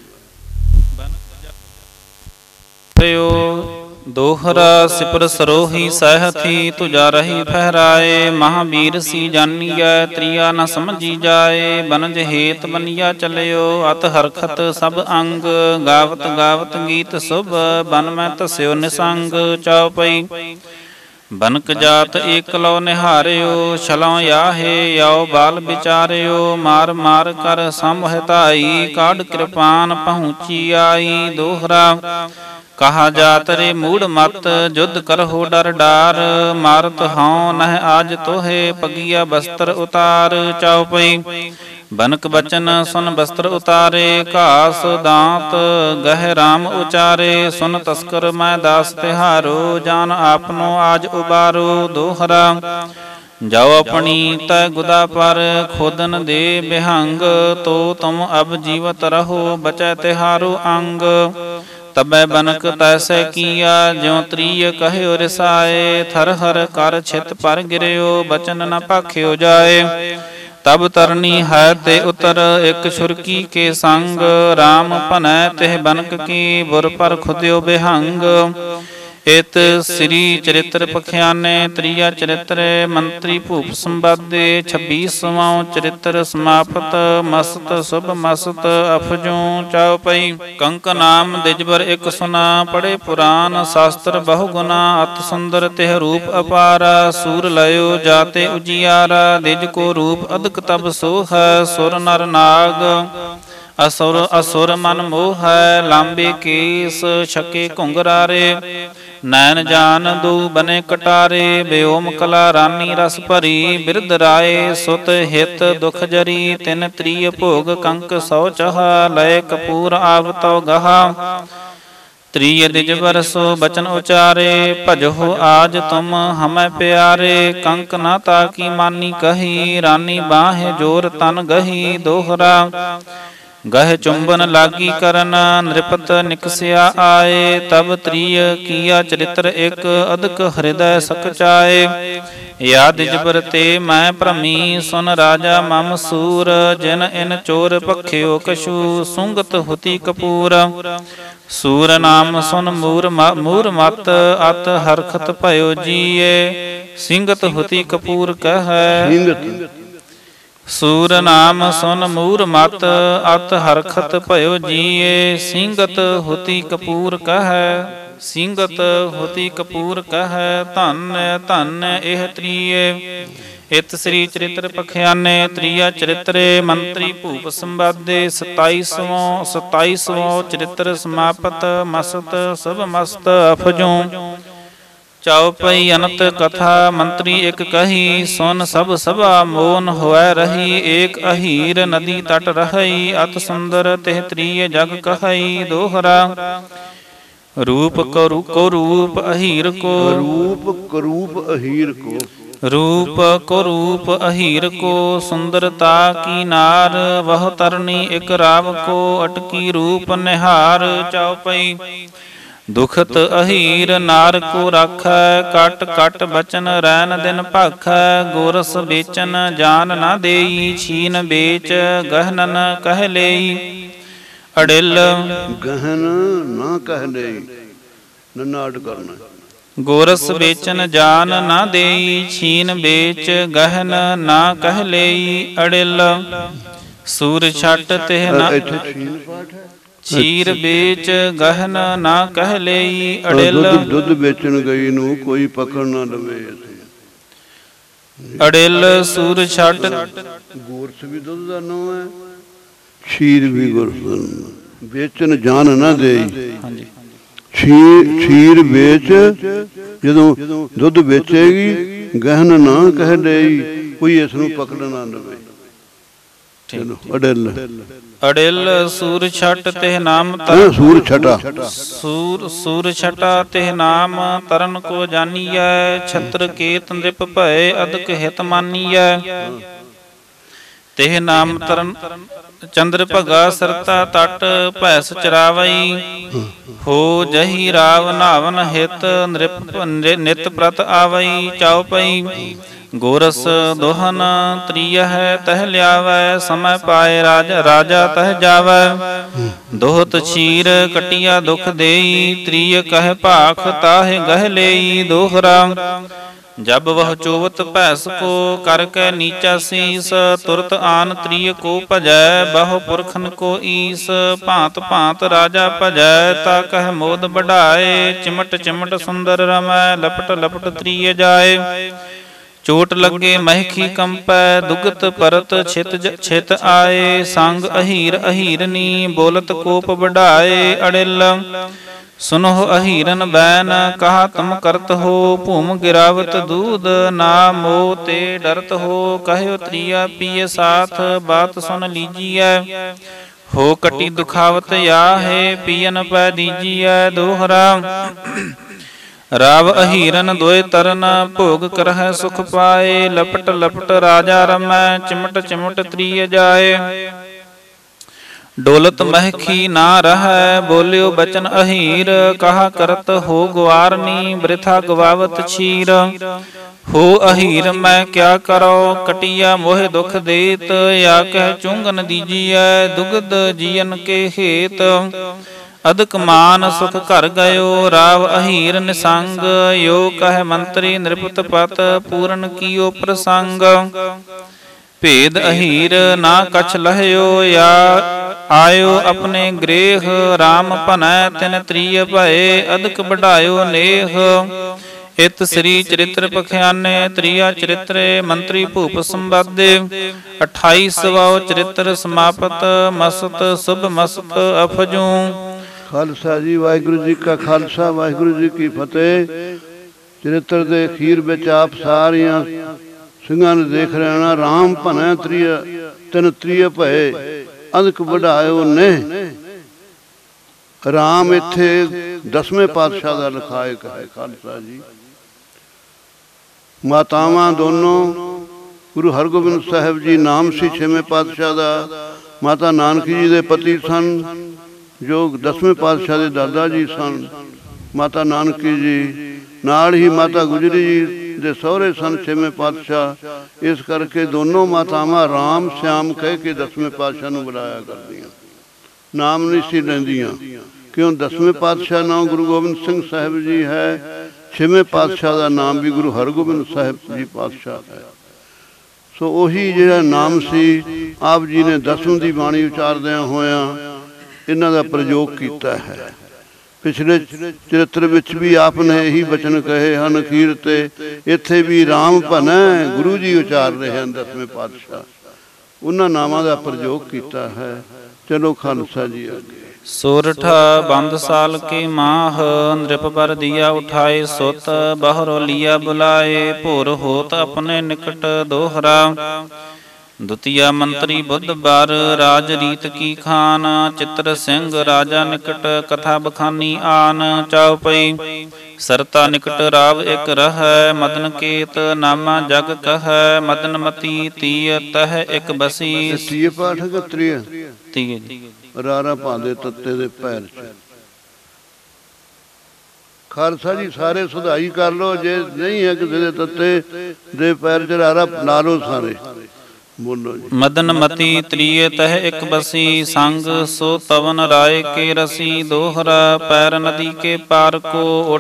ਦੋਹਰਾ ਸਿਪਰ ਸਰੋਹੀ ਸਹਿਥੀ, ਤੁਜਾ ਰਹੀ ਫਹਿਰਾਏ। ਮਹਾਬੀਰ ਸੀ ਜਾਨੀਐ, ਤ੍ਰੀਆ ਨ ਸਮਝੀ ਜਾਏ। ਬਨਜ ਹੇਤ ਬਨੀਆ ਚਲਿਓ, ਅਤ ਹਰਖਤ ਸਭ ਅੰਗ। ਗਾਵਤ ਗਾਵਤ ਗੀਤ ਸੁਭ, ਬਨ ਮੈਂ ਧਸਿਓ ਨਿਸੰਗ। ਚੌਪਈ ਬਨਕ ਜਾਤ ਏਕ ਲਉ ਨਿਹਾਰਿਓ, ਛਲਉ ਯਾਹੇ ਯਉ ਬਾਲ ਵਿਚਾਰਿਓ। ਮਾਰ ਮਾਰ ਕਰ ਸਮਹਿ ਧਾਈ, ਕਾਢ ਕਿਰਪਾਨ ਪਹੁੰਚੀ ਆਈ। ਦੋਹਰਾ ਕਹਾ ਜਾਤ ਰੇ ਮੂੜ ਮਤ, ਜੁਧ ਕਰਹੁ ਡਰ ਡਾਰ। ਮਾਰਤ ਹਉ ਨਹਿ ਆਜ ਤੋਹੇ, ਪਗੀਆ ਬਸਤਰ ਉਤਾਰ। ਚੌਪਈ ਬਨਕ ਬਚਨ ਸੁਨ ਬਸਤਰ ਉਤਾਰੇ, ਘਾਸ ਦਾਂਤ ਗਹਿ ਰਾਮ ਉਚਾਰੇ। ਸੁਨ ਤਸਕਰ ਮੈਂ ਦਾਸ ਤਿਹਾਰੋ, ਜਾਨ ਆਪਨੋ ਆਜ ਉਬਾਰੋ। ਦੋਹਰਾ ਜਾਓ ਆਪਣੀ ਤੈ ਗੁਦਾ ਪਰ, ਖੋਦਨ ਦੇ ਬਿਹੰਗ। ਤੋ ਤੁਮ ਅਬ ਜੀਵਤ ਰਹੋ, ਬਚੈ ਤਿਹਾਰੋ ਅੰਗ। ਤਬੈ ਬਨਕ ਤੈਸੈ ਕੀਆ, ਜਿਉ ਤ੍ਰੀय ਕਹਿਓ ਰਿਸਾਏ। ਥਰ ਹਰ ਕਰ ਛਿਤ ਪਰ ਗਿਰਿਓ, ਬਚਨ ਨ ਭਾਖਿਓ ਜਾਏ। ਤਬ ਤਰਨੀ ਹੈ ਤੇ ਉਤਰ, ਇਕ ਛੁਰਕੀ ਕੇ ਸੰਗ। ਰਾਮ ਭਨੈ ਤਿਹ ਬਨਕ ਕੀ, ਬੁਰ ਪਰ ਖੁਦਿਓ ਬਿਹੰਗ। ਇਤ ਸ੍ਰੀ ਚਰਿਤ੍ਰ ਪਖਿਆਨੇ, ਤ੍ਰੀਆ ਚਰਿਤ੍ਰ ਮੰਤਰੀ ਭੂਪ ਸੰਵਾਦੇ। ਛੱਬੀਸਵਾਂ ਚਰਿਤ੍ਰ ਸਮਾਪਤ, ਮਸਤ ਸੁਭ ਮਸਤ ਅਫਜੂ। ਚੌਪਈ ਕੰਕ ਨਾਮ ਦਿਜਬਰ ਇਕ ਸੁਨਾ, ਪੜੇ ਪੁਰਾਨ ਸ਼ਾਸਤਰ ਬਹੁ ਗੁਨਾ। ਅਤ ਸੁੰਦਰ ਤਿਹ ਰੂਪ ਅਪਾਰਾ, ਸੂਰ ਲਇਓ ਜਾਤੇ ਉਜਿਆਰਾ। ਦਿਜ ਕੋ ਰੂਪ ਅਦਕ ਤਬ ਸੋ ਹੈ, ਸੁਰ ਨਰ ਨਾਗ ਅਸੁਰ ਅਸੁਰ ਮਨ ਮੋਹ ਹੈ। ਲਾਂਬੇ ਕੇਸ ਛਕੇ ਘੁੰਗਰਾਰੇ, ਨੈਣ ਜਾਨ ਦੂ ਬਨੇ ਕਟਾਰੇ, ਬਿਓਮ ਕਲਾ ਰਾਨੀ ਰਸ ਭਰੀ, ਬਿਰਧ ਰਾਏ ਸੁਤ ਹਿਤ ਦੁਖ ਜਰੀ, ਤਿਨ ਤ੍ਰੀय ਭੋਗ ਕੰਕ ਸੌ ਚਹਾ, ਲਏ ਕਪੂਰ ਆਵਤੋ ਗਹਾ। ਤ੍ਰੀय ਦਿਜ ਬਰਸੋ ਬਚਨ ਉਚਾਰੇ, ਭਜਹੁ ਆਜ ਤੁਮ ਹਮੈ ਪਿਆਰੇ, ਕੰਕ ਨਾ ਤਾਕੀ ਮਾਨੀ ਕਹੀ, ਰਾਨੀ ਬਾਹੇ ਜੋਰ ਤਨ ਗਹੀ। ਦੋਹਰਾ ਗਹਿ ਚੁੰਬਨ ਲਾਗੀ ਕਰਨ, ਨ੍ਰਿਪਤ ਨਿਕਸਿਆ ਆਏ, ਤਬ ਤ੍ਰੀय ਕੀਆ ਚਰਿਤਰ ਇਕ, ਅਦਕ ਹਿਰਦੈ ਸਕਚਾਏ। ਯਾ ਦਿਜ ਬਰਤੇ ਮੈਂ ਭ੍ਰਮੀ, ਸੁਨ ਰਾਜਾ ਮਮ ਸੂਰ, ਜਿਨ ਇਨ ਚੋਰ ਭਖਿਓ ਕਛੂ, ਸੁੰਗਤ ਹੁਤੀ ਕਪੂਰ। ਸੂਰ ਨਾਮ ਸੁਨ ਮੂਰ ਮੂਰ ਮਤ, ਅਤ ਹਰਖਤ ਭਇਓ ਜੀਏ, ਸਿੰਘਤ ਹੁਤੀ ਕਪੂਰ ਕਹੈ। ਸੂਰ ਨਾਮ ਸੁਨ ਮੂਰ ਮਤ, ਅਤ ਹਰਖਤ ਭਇਓ ਜੀਏ, ਸਿੰਘਤ ਹੁਤੀ ਕਪੂਰ ਕਹੈ। ਸਿੰਘਤ ਹੁਤੀ ਕਪੂਰ ਕਹੈ, ਧਨ ਧਨ ਇਹ ਤ੍ਰੀਏ। ਇਤ ਸ੍ਰੀ ਚਰਿਤ੍ਰ ਪਖਿਆਨੇ, ਤ੍ਰੀਆ ਚਰਿਤਰੇ ਮੰਤਰੀ ਭੂਪ ਸੰਵਾਦੇ। ਸਤਾਈਸਵਾਂ ਸਤਾਈਸਵਾਂ ਚਰਿਤ੍ਰ ਸਮਾਪਤ, ਮਸਤ ਸਭ ਮਸਤ ਅਫਜੂ। ਚਉਪਈ ਅਨੰਤ ਕਥਾ ਮੰਤਰੀ ਇਕ ਕਹੀ, ਸੁਨ ਸਭ ਸਭਾ ਮੋਨ ਹੋਇ ਰਹੀ, ਏਕ ਅਹੀਰ ਨਦੀ ਤਟ ਰਹੀ, ਅਤ ਸੁੰਦਰ ਤਿਹ ਤ੍ਰੀय ਜਗ ਕਹਈ। ਦੋਹਰਾ ਰੂਪ ਕਰੂ ਕੋ ਰੂਪ ਅਹੀਰ ਕੋ, ਰੂਪ ਕਰੂਪ ਅਹੀਰ ਕੋ, ਰੂਪ ਕੋ ਰੂਪ ਅਹੀਰ ਕੋ, ਸੁੰਦਰਤਾ ਕੀ ਨਾਰ, ਵਹ ਤਰਨੀ ਇਕ ਰਾਵ ਕੋ, ਅਟਕੀ ਰੂਪ ਨਿਹਾਰ। ਚਉਪਈ ਦੁਖਤ ਅਹੀਰ ਨਾਰ ਕੋ ਰਾਖੈ, ਕਟ ਕਟ ਬਚਨ ਰੈਨ ਦਿਨ ਭਾਖੈ, ਗੋਰਸ ਵੇਚਨ ਜਾਨ ਨਾ ਦੇਈ, ਛੀਨ ਵੇਚ ਗਹਨਨ ਕਹਿ ਲਈ। ਅੜਿਲ ਗਹਨ ਨਾ ਕਹਿ ਲਈ, ਨਨਾਟ ਕਰਨਾ। ਗੋਰਸ ਵੇਚਨ ਜਾਨ ਨਾ ਦੇਈ, ਛੀਨ ਵੇਚ ਗਹਨ ਨਾ ਕਹਿ ਲਈ। ਅੜਿਲ ਸੂਰ ਛੱਟ ਤਿਹ ਨਾ, ਚੀਰ ਵੇਚ ਗਹਨ ਨਾ ਕਹਿ ਲਈ। ਅੜਿਲ ਦੁੱਧ ਵੇਚਣ ਗਈ ਨੂੰ ਕੋਈ ਪਕੜ ਨਾ ਲਵੇ। ਅੜਿਲ ਸੂਰ ਛੱਟ, ਗੋਰਸ ਵੀ ਦੁੱਧ ਦਾ ਨਾਮ ਹੈ, ਛੀਰ ਵੀ ਗੁਰਸ ਦਾ ਨਾਮ। ਵੇਚਣ ਜਾਨ ਨਾ ਦੇਈ, ਛੀਰ ਛੀਰ ਵੇਚ, ਜਦੋਂ ਦੁੱਧ ਵੇਚੇਗੀ ਗਹਿਨ ਨਾ ਕਹਿ ਲਈ, ਕੋਈ ਇਸ ਨੂੰ ਪਕੜ ਨਾ ਲਵੇ। ਅੜਿਲ ਅੜਿਲ ਸੂਰ ਛਟ ਤਿਹ ਨਾਮ, ਸੂਰ ਛਟਾ ਸੂਰ ਸੂਰ ਛਟਾ ਤਿਹ ਨਾਮ, ਤਰਨ ਕੋ ਜਾਨੀਐ, ਛਤਰ ਕੇਤ ਨ੍ਰਿਪ ਭਏ, ਅਦਕ ਹਿਤ ਮਾਨੀਐ। ਤਿਹ ਨਾਮ ਤਰਨ ਚੰਦਰ ਭਗਾ, ਸਰਤਾ ਤਟ ਭੈਸ ਚਰਾਵਈ, ਹੋ ਜਹੀ ਰਾਵ ਨਾਵਨ ਹਿਤ, ਨ੍ਰਿਪ ਨਿਤ ਪ੍ਰਤ ਆਵਈ। ਚਉਪਈ ਗੋਰਸ ਦੋਹਨ ਤ੍ਰੀय ਹੈ, ਤਹ ਲਿਆਵੈ, ਸਮੈ ਪਾਏ ਰਾਜ ਰਾਜਾ ਤਹ ਜਾਵੈ। ਦੋਹਤ ਛੀਰ ਕਟਿਆ ਦੁਖ ਦੇਈ, ਤ੍ਰੀय ਕਹਿ ਭਾਖ ਤਾਹਿ ਗਹਿ ਲਈ। ਦੋਹਰਾ ਜਬ ਵਹ ਚੋਵਤ ਭੈਸ ਕੋ, ਕਰ ਕੇ ਨੀਚਾ ਸੀਸ, ਤੁਰਤ ਆਨ ਤ੍ਰੀय ਕੋ ਭਜੈ, ਬਹੁ ਪੁਰਖਨ ਕੋ ਈਸ। ਭਾਂਤ ਭਾਂਤ ਰਾਜਾ ਭਜੈ, ਤਾ ਕਹਿ ਮੋਦ ਬਢਾਏ, ਚਿਮਟ ਚਿਮਟ ਸੁੰਦਰ ਰਮੈ, ਲਪਟ ਲਪਟ ਤ੍ਰੀय ਜਾਏ। ਚੋਟ ਲੱਗੇ ਮਹਿਖੀ ਕੰਪੈ, ਦੁਗਤ ਪਰਤ ਛਿਤ ਛਿਤ ਆਏ, ਸੰਗ ਅਹੀਰ ਅਹੀਰਨੀ, ਬੋਲਤ ਕੋਪ ਵਢਾਏ। ਅੜਿਲ ਸੁਨਹੁ ਅਹੀਰਨ ਬੈਨ, ਕਹਾ ਤੁਮ ਕਰਤ ਹੋ, ਭੂਮ ਗਿਰਾਵਤ ਦੂਧ, ਨਾ ਮੋਹ ਤੇ ਡਰਤ ਹੋ। ਕਹਿਓ ਤ੍ਰੀਆ ਪੀਏ ਸਾਥ, ਬਾਤ ਸੁਨ ਲੀਜੀਐ, ਹੋ ਕਟੀ ਦੁਖਾਵਤ ਆਹੇ, ਪੀਨ ਪੈ ਦੀਜੀਐ। ਦੋਹਰਾ ਰਾਵ ਅਹੀਰਨ ਦੋਇ ਤਰਨ, ਭੋਗ ਕਰਹਿ ਸੁਖ ਪਾਏ, ਲਪਟ ਲਪਟ ਰਾਜਾ ਰਮੈ, ਚਿਮਟ ਚਿਮਟ ਤ੍ਰੀय ਜਾਏ। ਡੋਲਤ ਮਹਿਖੀ ਨਾ ਰਹੈ, ਬੋਲਿਓ ਬਚਨ ਅਹੀਰ, ਕਹਾ ਕਰਤ ਹੋ ਗੁਆਰਨੀ, ਬ੍ਰਿਥਾ ਗਵਾਵਤ ਛੀਰ। ਹੋ ਅਹੀਰ ਮੈਂ ਕਿਆ ਕਰੋ, ਕਟਿਆ ਮੋਹਿ ਦੁਖ ਦੇਤ, ਯਾ ਕਹਿ ਚੁੰਗਨ ਦੀਜੀਐ, ਦੁਗਧ ਜੀਅਨ ਕੇ ਹੇਤ। ਅਦਕ ਮਾਨ ਸੁਖ ਘਰ ਗਇਓ, ਰਾਵ ਅਹੀਰ ਨਿਸੰਗ, ਯੋ ਕਹਿ ਮੰਤਰੀ ਨ੍ਰਿਪਤ ਪਤ, ਪੂਰਨ ਕੀਓ ਪ੍ਰਸੰਗ। ਭੇਦ ਅਹੀਰ ਨਾ ਕਛ ਲਹਿਓ, ਯਾ ਆਇਓ ਆਪਣੇ ਗ੍ਰੇਹ, ਰਾਮ ਭਨੈ ਤਿਨ ਤ੍ਰੀय ਭਏ, ਅਦਕ ਬਢਾਇਓ ਨੇਹ। ਇਤ ਸ੍ਰੀ ਚਰਿਤ੍ਰ ਪਖਿਆਨੇ, ਤ੍ਰੀਆ ਚਰਿਤਰੇ ਮੰਤਰੀ ਭੂਪ ਸੰਵਾਦੇ। ਅਠਾਈਸਵਾਂ ਚਰਿਤ੍ਰ ਸਮਾਪਤ, ਮਸਤ ਸੁਭ ਮਸਤ ਅਫਜੂ। ਖਾਲਸਾ ਜੀ। ਵਾਹਿਗੁਰੂ ਜੀ ਕਾ ਖਾਲਸਾ, ਵਾਹਿਗੁਰੂ ਜੀ ਕੀ ਫਤਿਹ। ਚਰਿੱਤਰ ਦੇ ਅਖੀਰ ਵਿੱਚ ਆਪ ਸਾਰੀਆਂ ਸਿੰਘਾਂ ਨੂੰ ਦੇਖ ਰਹੇ ਨਾ। ਰਾਮ ਭਨੈ ਤ੍ਰਿਆ ਤਿਨ ਤ੍ਰਿਆ ਭਏ ਅਦਕ ਵਢਾਇਓ ਨੇ। ਰਾਮ ਇੱਥੇ ਦਸਵੇਂ ਪਾਤਸ਼ਾਹ ਦਾ ਲਖਾਇਕ ਹੈ ਖਾਲਸਾ ਜੀ। ਮਾਤਾਵਾਂ ਦੋਨੋਂ ਗੁਰੂ ਹਰਗੋਬਿੰਦ ਸਾਹਿਬ ਜੀ ਨਾਮ ਸੀ ਛੇਵੇਂ ਪਾਤਸ਼ਾਹ ਦਾ। ਮਾਤਾ ਨਾਨਕੀ ਜੀ ਦੇ ਪਤੀ ਸਨ, ਜੋ ਦਸਵੇਂ ਪਾਤਸ਼ਾਹ ਦੇ ਦਾਦਾ ਜੀ ਸਨ। ਮਾਤਾ ਨਾਨਕੀ ਜੀ ਨਾਲ ਹੀ ਮਾਤਾ ਗੁਜਰੀ ਜੀ ਦੇ ਸਹੁਰੇ ਸਨ ਛੇਵੇਂ ਪਾਤਸ਼ਾਹ। ਇਸ ਕਰਕੇ ਦੋਨੋਂ ਮਾਤਾਵਾਂ ਰਾਮ ਸ਼ਿਆਮ ਕਹਿ ਕੇ ਦਸਵੇਂ ਪਾਤਸ਼ਾਹ ਨੂੰ ਬੁਲਾਇਆ ਕਰਦੀਆਂ, ਨਾਮ ਨਹੀਂ ਸੀ ਲੈਂਦੀਆਂ। ਕਿਉਂ? ਦਸਵੇਂ ਪਾਤਸ਼ਾਹ ਨਾਮ ਗੁਰੂ ਗੋਬਿੰਦ ਸਿੰਘ ਸਾਹਿਬ ਜੀ ਹੈ, ਛੇਵੇਂ ਪਾਤਸ਼ਾਹ ਦਾ ਨਾਮ ਵੀ ਗੁਰੂ ਹਰਗੋਬਿੰਦ ਸਾਹਿਬ ਜੀ ਪਾਤਸ਼ਾਹ ਹੈ। ਸੋ ਉਹੀ ਜਿਹੜਾ ਨਾਮ ਸੀ, ਆਪ ਜੀ ਨੇ ਦਸਵੇਂ ਦੀ ਬਾਣੀ ਉਚਾਰਦਿਆਂ ਹੋਇਆਂ ਇਹਨਾਂ ਦਾ ਪ੍ਰਯੋਗ ਕੀਤਾ ਹੈ। ਪਿਛਲੇ ਚਰਿੱਤਰ ਵਿੱਚ ਵੀ ਆਪ ਨੇ ਇਹੀ ਬਚਨ ਕਹੇ ਹਨ ਅਖੀਰ ਤੇ। ਇੱਥੇ ਵੀ ਰਾਮ ਭਨੈ ਗੁਰੂ ਜੀ ਉਚਾਰ ਰਹੇ ਹਨ ਦਸਵੇਂ ਪਾਤਸ਼ਾਹ, ਉਹਨਾਂ ਨਾਮਾਂ ਦਾ ਪ੍ਰਯੋਗ ਕੀਤਾ ਹੈ। ਚਲੋ ਖਾਲਸਾ ਜੀ ਅੱਗੇ। ਸੋਰਠ ਬੰਦ ਸਾਲ ਕੇ ਮਾਹ ਨ੍ਰਿਪ ਬਰ ਦਿਆ ਉਠਾਏ ਸੁਤ ਬਹਰੋ ਲਿਆ ਬੁਲਾਏ ਭੋਰ ਹੋਤ ਆਪਣੇ ਨਿਕਟ ਦੋਹਰਾ। ਦੁਤੀਆ ਮੰਤਰੀ ਬੁੱਧ ਬਾਰ ਰਾਜ ਰੀਤ ਕੀ ਖਾਨ ਚਿੱਤਰ ਸਿੰਘ ਰਾਜਾ ਨਿਕਟ ਕਥਾ ਬਖਾਨੀ ਆਨ। ਚੌਪਈ ਸਰਤਾ ਨਿਕਟ ਰਾਵ ਇੱਕ ਰਹਿ ਮਦਨ ਕੇਤ ਨਾਮਾ ਜਗ ਕਹਿ ਮਦਨ ਮਤੀ ਤੀय ਤਹ ਇੱਕ ਬਸੀ। ਤੀਏ ਪਾਠਕ ਤ੍ਰਿਆ ਤੀਏ ਜੀ ਰਾਰਾ ਭਾਂਦੇ ਤੱਤੇ ਦੇ ਪੈਰ ਚ। ਖਾਲਸਾ ਜੀ ਸਾਰੇ ਸੁਧਾਈ ਕਰ ਲੋ, ਜੇ ਨਹੀਂ ਹੈ ਕਿਸੇ ਦੇ ਤੱਤੇ ਦੇ ਪੈਰ ਚ ਰਾਰਾ ਲਾ ਲੋ ਸਾਰੇ। ਬੋਲੋ ਜੀ। ਮਦਨ ਮਤੀ ਤ੍ਰਿਏ ਤਹ ਇੱਕ ਬਸੀ ਸੰਗ ਸੋ ਤਵਨ ਰਾਏ ਕੇ ਰਸੀ ਦੋਹਰਾ। ਪੈਰ ਨਦੀ ਕੇ ਪਾਰ ਕੋ ਉਠ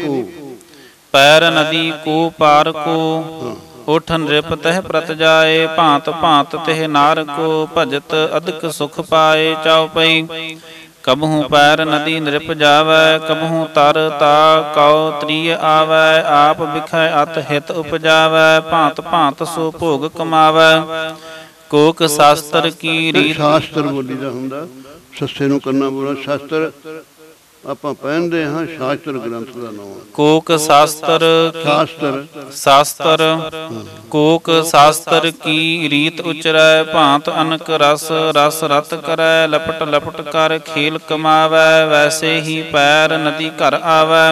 ਪੈਰ ਨਦੀ ਕੋ ਪਾਰ ਕੋ ਉਠ ਨ੍ਰਿਪ ਤਹ ਪ੍ਰਤ ਜਾਏ ਭਾਂਤ ਭਾਂਤ ਤਹ ਨਾਰ ਕੋ ਭਜਤ ਅਦਕ ਸੁਖ ਪਾਏ। ਚੌਪਈ ਕਬਹੂ ਪੈਰ ਨਦੀ ਨ੍ਰਿਪ ਜਾਵੈ ਕਬਹੂ ਤਰ ਤਾ ਕਉ ਤ੍ਰਿय ਆਵੈ ਆਪ ਬਿਖੈ ਅਤ ਹਿਤ ਉਪਜਾਵੈ ਭਾਂਤ ਭਾਂਤ ਸੋ ਭੋਗ ਕਮਾਵੈ। ਕੋਕ ਸ਼ਾਸਤਰ ਕੀ ਰੀਤ। ਸ਼ਾਸਤਰ ਬੋਲੀ ਦਾ ਹੁੰਦਾ, ਸੱਸੇ ਨੂੰ ਕਰਨਾ ਬੋਲਣਾ। ਸ਼ਾਸਤਰ ਆਪਾਂ ਪਹਿਨਦੇ ਹਾਂ, ਸ਼ਾਸਤਰ ਗ੍ਰੰਥ ਦਾ ਨਾਮ। ਕੋਕ ਸ਼ਾਸਤਰ ਸ਼ਾਸਤਰ ਸ਼ਾਸਤਰ ਕੋਕ ਸ਼ਾਸਤਰ ਕੀ ਰੀਤ ਉਚਰੈ ਭਾਂਤ ਅਨਕ ਰਸ ਰਸ ਰਤ ਕਰੈ ਲਪਟ ਲਪਟ ਕਰ ਖੇਲ ਕਮਾਵੈ ਵੈਸੇ ਹੀ ਪੈਰ ਨਦੀ ਘਰ ਆਵੈ।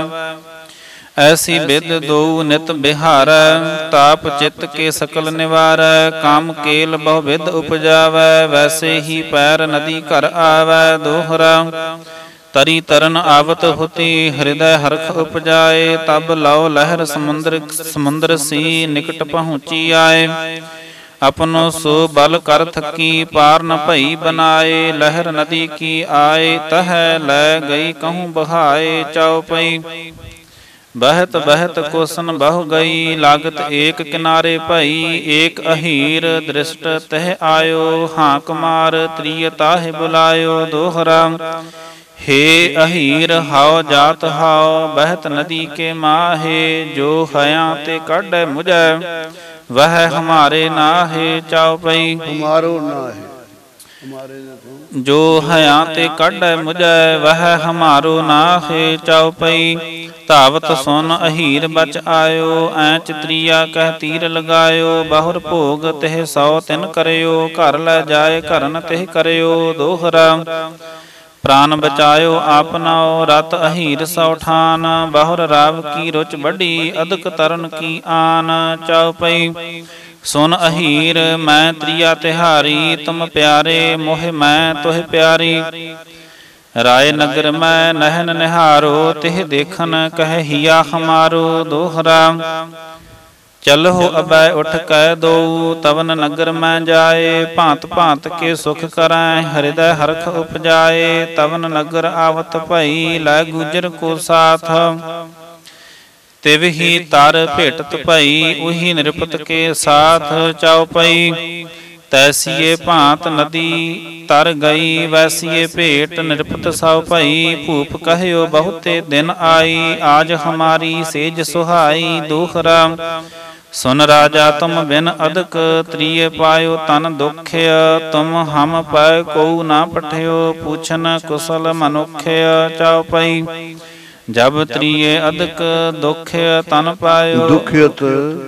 ਐਸੀ ਬਿਦ ਦੋ ਨਿਤ ਬਿਹਾਰੈ ਤਾਪ ਚਿੱਤ ਕੇ ਸਕਲ ਨਿਵਾਰੈ ਕਾਮ ਕੇਲ ਬਹੁ ਵਿਦ ਉਪਜਾਵੈ ਵੈਸੇ ਹੀ ਪੈਰ ਨਦੀ ਘਰ ਆਵੈ। ਦੋਹਰਾ ਤਰੀ ਤਰਨ ਆਵਤ ਹੁਤੀ ਹਿਰਦੈ ਹਰਖ ਉਪਜਾਏ ਤਬ ਲਉ ਲਹਿਰ ਸਮੁੰਦਰ ਸਮੁੰਦਰ ਸੀ ਨਿਕਟ ਪਹੁੰਚੀ ਆਏ। ਆਪਨੋ ਸੋ ਬਲ ਕਰ ਥਕੀ ਪਾਰ ਨ ਭਈ ਬਨਾਏ ਲਹਿਰ ਨਦੀ ਕੀ ਆਏ ਤਹ ਲੈ ਗਈ ਕਹੂੰ ਬਹਾਏ। ਚੌਪਈ ਬਹਿਤ ਬਹਿਤ ਕੋਸਨ ਬਹੁ ਗਈ ਲਾਗਤ ਏਕ ਕਿਨਾਰੇ ਭਈ ਏਕ ਅਹੀਰ ਦ੍ਰਿਸ਼ਟ ਤਹ ਆਇਓ ਹਾਂਕ ਮਾਰ ਤ੍ਰਿय ਤਾਹਿ ਬੁਲਾਇਓ। ਦੋਹਰਾ हे अहीर हाओ जात हाओ बहत नदी के माहे जो हया ते कढ़ मुझे वह हमारे नाहे। चौपई हमारो नाहे हमारे जो हया ते कढ़ मुझे वह हमारो नाहे। चौपई धावत सुन अहीर बच आयो ऐंच त्रिया कह तीर लगायो बहुर भोग तिह सौ तिन करयो घर लै जाए घरन तिह करयो। दोहरा प्राण बचायो आपनाओ रत अहीर सौ ठान बहुर राव की रुच बड़ी अदक तरन की आन। चौपई सुन अहीर मैं त्रिया तिहारी तुम प्यारे मोह मैं तुह प्यारी। राय नगर मैं नहन निहारो तिह देखन कह हिया हमारो। दोहरा चलो अबै उठ कै दो तवन नगर में जाए भांत भांत के सुख करैं हृदय हरख उपजाए। तवन नगर आवत भई लै गुजर को साथ तिव ही तर भेटत भई उही नृपत के साथ। चौपई तैसिए भांत नदी तर गई वैसिए भेट नृपत सौ भई भूप कहयो बहुते दिन आई आज हमारी सेज सुहाई। दोहरा ਸੁਨ ਰਾਜਾ ਤੁਮ ਬਿਨ ਅਦਕ, ਤ੍ਰੀਏ ਪਾਇਓ ਤਨ ਦੁਖਿਆ। ਤੁਮ ਹਮ ਪੈ ਕਉ ਨਾ ਪਠਿਓ, ਪੁੱਛਨ ਕੁਸਲ ਮਨੁਖਿਆ। ਚਉਪਈ ਜਬ ਤ੍ਰੀਏ ਅਦਕ, ਦੁਖਿਆ ਤਨ ਪਾਇਓ। ਦੁਖਿਅਤ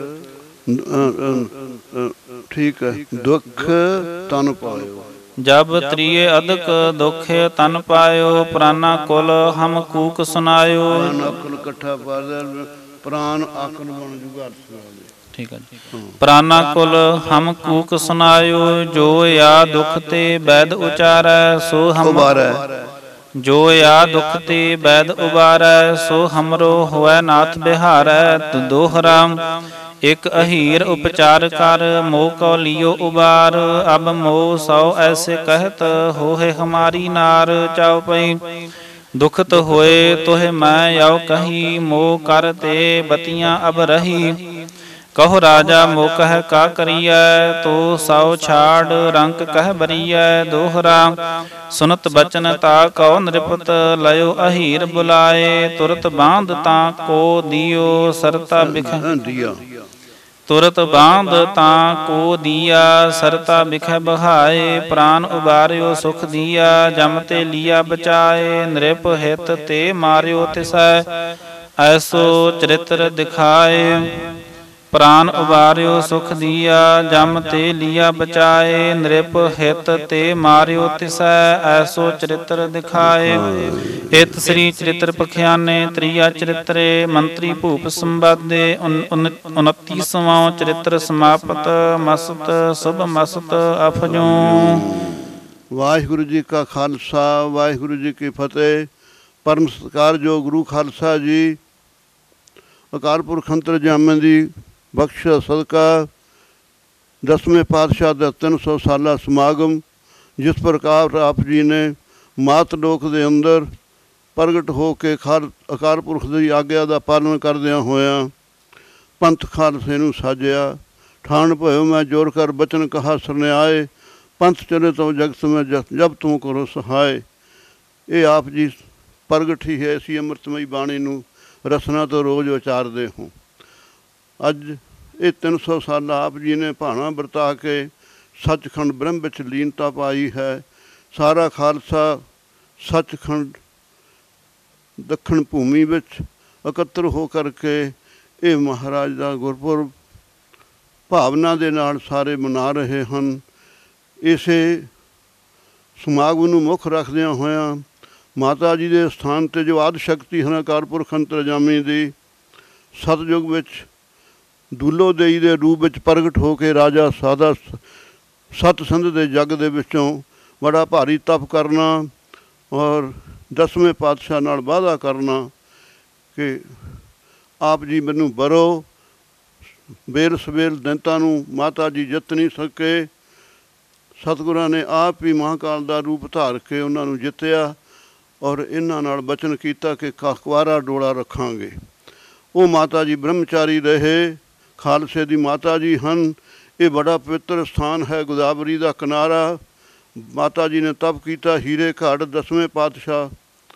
ਠੀਕ ਹੈ, ਦੁੱਖ ਤਨ ਪਾਇਓ। ਜਬ ਤ੍ਰੀਏ ਅਦਕ, ਦੁਖਿਆ ਤਨ ਪਾਇਓ। ਪ੍ਰਾਨਾ ਕੁਲ ਹਮ ਕੂਕ ਸੁਨਾਇਓ। ਪ੍ਰਾਨ ਆਕਲ ਇਕੱਠਾ ਪਾ ਦੇ, ਪ੍ਰਾਨ ਆਕਲ ਬਣ ਜੂਗਾ। ਠੀਕ ਹੈ ਜੀ। ਪ੍ਰਾਨਾ ਕੁਲ ਹਮ ਕੂਕ ਸੁਨਾਇਓ। ਜੋ ਆ ਦੁਖ ਤੇ ਵੈਦ ਉਚਾਰੈ, ਸੋ ਹਮ ਜੋ ਆ ਦੁਖ ਤੇ ਵੈਦ ਉਬਾਰੈ। ਸੋ ਹਮਰੋ ਹੋਇ ਨਾਥ ਬਿਹਾਰੈ। ਦੋਹਰਾ ਇਕ ਅਹੀਰ ਉਪਚਾਰ ਕਰ, ਮੋਹ ਕਉ ਲਿਓ ਉਬਾਰ। ਅਬ ਮੋਹ ਸੌ ਐਸੇ ਕਹਿਤ, ਹੋਏ ਹਮਾਰੀ ਨਾਰ। ਚਉਪਈ ਦੁਖਤ ਹੋਏ ਤੋਹਿ ਮੈਂ ਆਓ ਕਹੀ, ਮੋਹ ਕਰ ਤੇ ਬਤੀਆਂ ਅਬ ਰਹੀ। ਕਹੋ ਰਾਜਾ ਮੋਹ ਕਹਿ ਕਾ ਕਰੀਐ, ਤੋ ਸਉ ਛਾੜ ਰੰਕ ਕਹਿ ਬਰੀਐ। ਦੋਹਰਾ ਸੁਨਤ ਬਚਨ ਤਾ ਕਉ ਨ੍ਰਿਪਤ, ਲਇਓ ਅਹੀਰ ਬੁਲਾਏ। ਤੁਰਤ ਬਾਂਧ ਤਾਂ ਕੋ ਦਿਓ, ਸਰਤਾ ਬਿਖ ਤੁਰਤ ਬਾਂਧ ਤਾਂ ਕੋ ਦੀਆ। ਸਰਤਾ ਬਿਖੈ ਬਹਾਏ, ਪ੍ਰਾਨ ਉਬਾਰਿਓ ਸੁਖ ਦੀਆ। ਜਮ ਤੇ ਲੀਆ ਬਚਾਏ, ਨ੍ਰਿਪ ਹਿਤ ਤੇ ਮਾਰਿਓ ਤਿਸੈ। ਐਸੋ ਚਰਿਤ੍ਰ ਦਿਖਾਏ, ਪ੍ਰਾਨ ਉਬਾਰਿਓ ਸੁਖ ਦੀਆ। ਜਮ ਤੇ ਲੀਆ ਬਚਾਏ, ਨ੍ਰਿਪ ਹਿਤ ਤੇ ਮਾਰਿਓ ਤਿਸੈ। ਐਸੋ ਚਰਿਤ੍ਰ ਦਿਖਾਏ। ਇਤ ਸ੍ਰੀ ਚਰਿਤ੍ਰ ਪਖਿਆਨੇ। ਤ੍ਰੀਆ ਚਰਿਤਰੇ ਮੰਤਰੀ ਭੂਪ ਸੰਵਾਦੇ। ਉਨੱਤੀਸਵਾਂ ਚਰਿਤ੍ਰ ਸਮਾਪਤ। ਮਸਤ ਸੁਭ ਮਸਤ ਅਫਜੂ। ਵਾਹਿਗੁਰੂ ਜੀ ਕਾ ਖਾਲਸਾ, ਵਾਹਿਗੁਰੂ ਜੀ ਕੀ ਫਤਿਹ। ਪਰਮ ਸਤਿਕਾਰਯੋਗ ਗੁਰੂ ਖਾਲਸਾ ਜੀ, ਅਕਾਲ ਪੁਰਖ ਅੰਤਰਜਾਮੀ ਦੀ ਬਖਸ਼ਿਸ਼ ਸਦਕਾ ਦਸਵੇਂ ਪਾਤਸ਼ਾਹ ਦਾ ਤਿੰਨ ਸੌ ਸਾਲਾ ਸਮਾਗਮ, ਜਿਸ ਪ੍ਰਕਾਰ ਆਪ ਜੀ ਨੇ ਮਾਤ ਲੋਕ ਦੇ ਅੰਦਰ ਪ੍ਰਗਟ ਹੋ ਕੇ ਖਾਲ ਅਕਾਲ ਪੁਰਖ ਦੀ ਆਗਿਆ ਦਾ ਪਾਲਣ ਕਰਦਿਆਂ ਹੋਇਆਂ ਪੰਥ ਖਾਲਸੇ ਨੂੰ ਸਾਜਿਆ। ਠਾਣ ਭਇਓ ਮੈਂ ਜੋਰ ਕਰ ਬਚਨ ਕਹਾ ਸਰਨਿਆਏ, ਪੰਥ ਚਲੇ ਤੋਂ ਜਗਤ ਮੈਂ ਜਬ ਤੂੰ ਕਰੋ ਸਹਾਏ। ਇਹ ਆਪ ਜੀ ਪ੍ਰਗਟ ਹੀ ਹੈ। ਅਸੀਂ ਅੰਮ੍ਰਿਤਮਈ ਬਾਣੀ ਨੂੰ ਰਸਨਾ ਤੋਂ ਰੋਜ਼ ਉਚਾਰਦੇ ਹਾਂ। ਅੱਜ ਇਹ ਤਿੰਨ ਸੌ ਸਾਲਾ ਆਪ ਜੀ ਨੇ ਭਾਣਾ ਵਰਤਾ ਕੇ ਸੱਚਖੰਡ ਬ੍ਰਹਮ ਵਿੱਚ ਲੀਨਤਾ ਪਾਈ ਹੈ। ਸਾਰਾ ਖਾਲਸਾ ਸੱਚਖੰਡ ਦੱਖਣ ਭੂਮੀ ਵਿੱਚ ਇਕੱਤਰ ਹੋ ਕਰਕੇ ਇਹ ਮਹਾਰਾਜ ਦਾ ਗੁਰਪੁਰਬ ਭਾਵਨਾ ਦੇ ਨਾਲ ਸਾਰੇ ਮਨਾ ਰਹੇ ਹਨ। ਇਸੇ ਸਮਾਗਮ ਨੂੰ ਮੁੱਖ ਰੱਖਦਿਆਂ ਹੋਇਆਂ ਮਾਤਾ ਜੀ ਦੇ ਸਥਾਨ 'ਤੇ ਜੋ ਆਦਿ ਸ਼ਕਤੀ ਹਨ ਅਕਾਲ ਪੁਰਖ ਅੰਤਰਜਾਮੀ ਦੀ, ਸਤਯੁਗ ਵਿੱਚ ਦੁੱਲੋ ਦੇਈ ਦੇ ਰੂਪ ਵਿੱਚ ਪ੍ਰਗਟ ਹੋ ਕੇ ਰਾਜਾ ਸਾਦਾ ਸਤ ਸੰਧ ਦੇ ਜੱਗ ਦੇ ਵਿੱਚੋਂ ਬੜਾ ਭਾਰੀ ਤਪ ਕਰਨਾ ਔਰ ਦਸਵੇਂ ਪਾਤਸ਼ਾਹ ਨਾਲ ਵਾਅਦਾ ਕਰਨਾ ਕਿ ਆਪ ਜੀ ਮੈਨੂੰ ਬਰੋ। ਬੇਲ ਸਵੇਲ ਦੈਂਤਾਂ ਨੂੰ ਮਾਤਾ ਜੀ ਜਿੱਤ ਨਹੀਂ ਸਕੇ। ਸਤਿਗੁਰਾਂ ਨੇ ਆਪ ਹੀ ਮਹਾਂਕਾਲ ਦਾ ਰੂਪ ਧਾਰ ਕੇ ਉਹਨਾਂ ਨੂੰ ਜਿੱਤਿਆ ਔਰ ਇਹਨਾਂ ਨਾਲ ਬਚਨ ਕੀਤਾ ਕਿ ਕੁਆਰਾ ਡੋਲਾ ਰੱਖਾਂਗੇ। ਉਹ ਮਾਤਾ ਜੀ ਬ੍ਰਹਮਚਾਰੀ ਰਹੇ, ਖਾਲਸੇ ਦੀ ਮਾਤਾ ਜੀ ਹਨ। ਇਹ ਬੜਾ ਪਵਿੱਤਰ ਸਥਾਨ ਹੈ, ਗੋਦਾਵਰੀ ਦਾ ਕਿਨਾਰਾ। ਮਾਤਾ ਜੀ ਨੇ ਤਪ ਕੀਤਾ। ਹੀਰੇ ਘਾਟ ਦਸਵੇਂ ਪਾਤਸ਼ਾਹ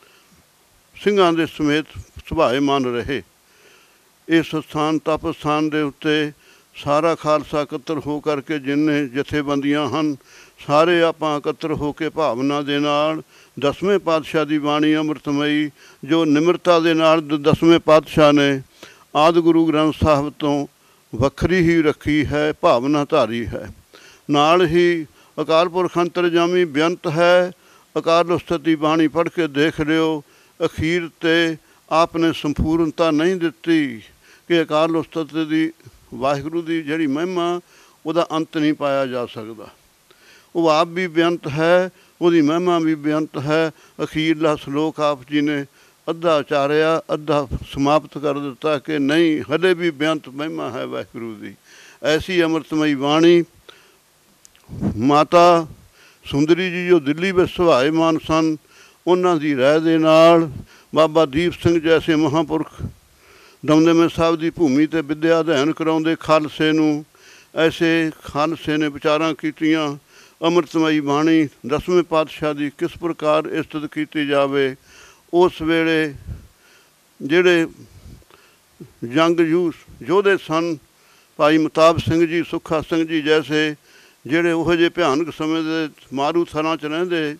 ਸਿੰਘਾਂ ਦੇ ਸਮੇਤ ਸੁਭਾਏਮਾਨ ਰਹੇ। ਇਸ ਸਥਾਨ ਤਪ ਸਥਾਨ ਦੇ ਉੱਤੇ ਸਾਰਾ ਖਾਲਸਾ ਇਕੱਤਰ ਹੋ ਕਰਕੇ ਜਿੰਨੇ ਜਥੇਬੰਦੀਆਂ ਹਨ ਸਾਰੇ ਆਪਾਂ ਇਕੱਤਰ ਹੋ ਕੇ ਭਾਵਨਾ ਦੇ ਨਾਲ ਦਸਵੇਂ ਪਾਤਸ਼ਾਹ ਦੀ ਬਾਣੀ ਅੰਮ੍ਰਿਤਮਈ, ਜੋ ਨਿਮਰਤਾ ਦੇ ਨਾਲ ਦਸਵੇਂ ਪਾਤਸ਼ਾਹ ਨੇ ਆਦਿ ਗੁਰੂ ਗ੍ਰੰਥ ਸਾਹਿਬ ਤੋਂ ਵੱਖਰੀ ਹੀ ਰੱਖੀ ਹੈ, ਭਾਵਨਾ ਧਾਰੀ ਹੈ। ਨਾਲ ਹੀ ਅਕਾਲ ਪੁਰਖ ਅੰਤਰਜਾਮੀ ਬੇਅੰਤ ਹੈ। ਅਕਾਲ ਉਸਤਤ ਦੀ ਬਾਣੀ ਪੜ੍ਹ ਕੇ ਦੇਖ ਲਿਓ, ਅਖੀਰ 'ਤੇ ਆਪ ਨੇ ਸੰਪੂਰਨਤਾ ਨਹੀਂ ਦਿੱਤੀ ਕਿ ਅਕਾਲ ਉਸਤਤ ਦੀ ਵਾਹਿਗੁਰੂ ਦੀ ਜਿਹੜੀ ਮਹਿਮਾ ਉਹਦਾ ਅੰਤ ਨਹੀਂ ਪਾਇਆ ਜਾ ਸਕਦਾ। ਉਹ ਆਪ ਵੀ ਬੇਅੰਤ ਹੈ, ਉਹਦੀ ਮਹਿਮਾ ਵੀ ਬੇਅੰਤ ਹੈ। ਅਖੀਰਲਾ ਸਲੋਕ ਆਪ ਜੀ ਨੇ ਅੱਧਾ ਉਚਾਰਿਆ, ਅੱਧਾ ਸਮਾਪਤ ਕਰ ਦਿੱਤਾ ਕਿ ਨਹੀਂ, ਹਲੇ ਵੀ ਬੇਅੰਤ ਮਹਿਮਾ ਹੈ ਵਾਹਿਗੁਰੂ ਦੀ। ਐਸੀ ਅੰਮ੍ਰਿਤਮਈ ਬਾਣੀ ਮਾਤਾ ਸੁੰਦਰੀ ਜੀ ਜੋ ਦਿੱਲੀ ਵਿੱਚ ਸੁਭਾਏਮਾਨ ਸਨ, ਉਹਨਾਂ ਦੀ ਰਾਏ ਦੇ ਨਾਲ ਬਾਬਾ ਦੀਪ ਸਿੰਘ ਜੈਸੇ ਮਹਾਂਪੁਰਖ ਦਮਦਮੇ ਸਾਹਿਬ ਦੀ ਭੂਮੀ 'ਤੇ ਵਿੱਦਿਆ ਅਧਿਐਨ ਕਰਾਉਂਦੇ ਖਾਲਸੇ ਨੂੰ, ਐਸੇ ਖਾਲਸੇ ਨੇ ਵਿਚਾਰਾਂ ਕੀਤੀਆਂ ਅੰਮ੍ਰਿਤਮਈ ਬਾਣੀ ਦਸਵੇਂ ਪਾਤਸ਼ਾਹ ਦੀ ਕਿਸ ਪ੍ਰਕਾਰ ਇਸਤਤ ਕੀਤੀ ਜਾਵੇ। ਉਸ ਵੇਲੇ ਜਿਹੜੇ ਜੰਗ ਯੂ ਯੋਧੇ ਸਨ ਭਾਈ ਮਤਾਬ ਸਿੰਘ ਜੀ, ਸੁੱਖਾ ਸਿੰਘ ਜੀ ਜੈਸੇ ਜਿਹੜੇ ਉਹੋ ਜਿਹੇ ਭਿਆਨਕ ਸਮੇਂ ਦੇ ਮਾਰੂ ਥਾਰਾਂ 'ਚ ਰਹਿੰਦੇ।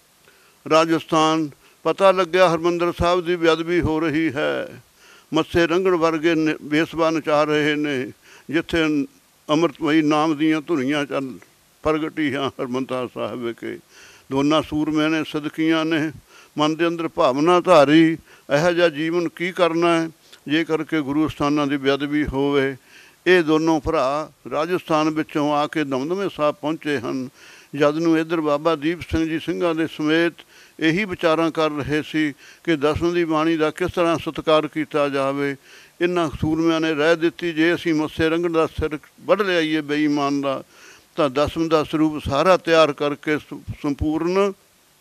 ਰਾਜਸਥਾਨ ਪਤਾ ਲੱਗਿਆ ਹਰਿਮੰਦਰ ਸਾਹਿਬ ਦੀ ਬੇਅਦਬੀ ਹੋ ਰਹੀ ਹੈ। ਮੱਸੇ ਰੰਗਣ ਵਰਗੇ ਬੇਸਬਾ ਨਚਾ ਰਹੇ ਨੇ, ਜਿੱਥੇ ਅੰਮ੍ਰਿਤਮਈ ਨਾਮ ਦੀਆਂ ਧੁਨੀਆਂ ਚੱਲ ਪ੍ਰਗਟੀਆਂ ਹਰਿਮੰਦਰ ਸਾਹਿਬ ਵਿਖੇ। ਦੋਨਾਂ ਸੂਰਮਿਆਂ ਨੇ ਸਦਕੀਆਂ ਨੇ ਮਨ ਦੇ ਅੰਦਰ ਭਾਵਨਾ ਧਾਰੀ, ਇਹੋ ਜਿਹਾ ਜੀਵਨ ਕੀ ਕਰਨਾ ਹੈ ਜੇ ਕਰਕੇ ਗੁਰੂ ਸਥਾਨਾਂ ਦੀ ਬੇਅਦਬੀ ਹੋਵੇ। ਇਹ ਦੋਨੋਂ ਭਰਾ ਰਾਜਸਥਾਨ ਵਿੱਚੋਂ ਆ ਕੇ ਦਮਦਮੇ ਸਾਹਿਬ ਪਹੁੰਚੇ ਹਨ। ਜਦ ਨੂੰ ਇੱਧਰ ਬਾਬਾ ਦੀਪ ਸਿੰਘ ਜੀ ਸਿੰਘਾਂ ਦੇ ਸਮੇਤ ਇਹੀ ਵਿਚਾਰਾਂ ਕਰ ਰਹੇ ਸੀ ਕਿ ਦਸਮ ਦੀ ਬਾਣੀ ਦਾ ਕਿਸ ਤਰ੍ਹਾਂ ਸਤਿਕਾਰ ਕੀਤਾ ਜਾਵੇ। ਇਹਨਾਂ ਸੂਰਮਿਆਂ ਨੇ ਰਹਿ ਦਿੱਤੀ, ਜੇ ਅਸੀਂ ਮੱਸੇ ਰੰਗਣ ਦਾ ਸਿਰ ਵੱਢ ਲਿਆਈਏ ਬੇਈਮਾਨ ਦਾ, ਤਾਂ ਦਸਮ ਦਾ ਸਰੂਪ ਸਾਰਾ ਤਿਆਰ ਕਰਕੇ ਸੰਪੂਰਨ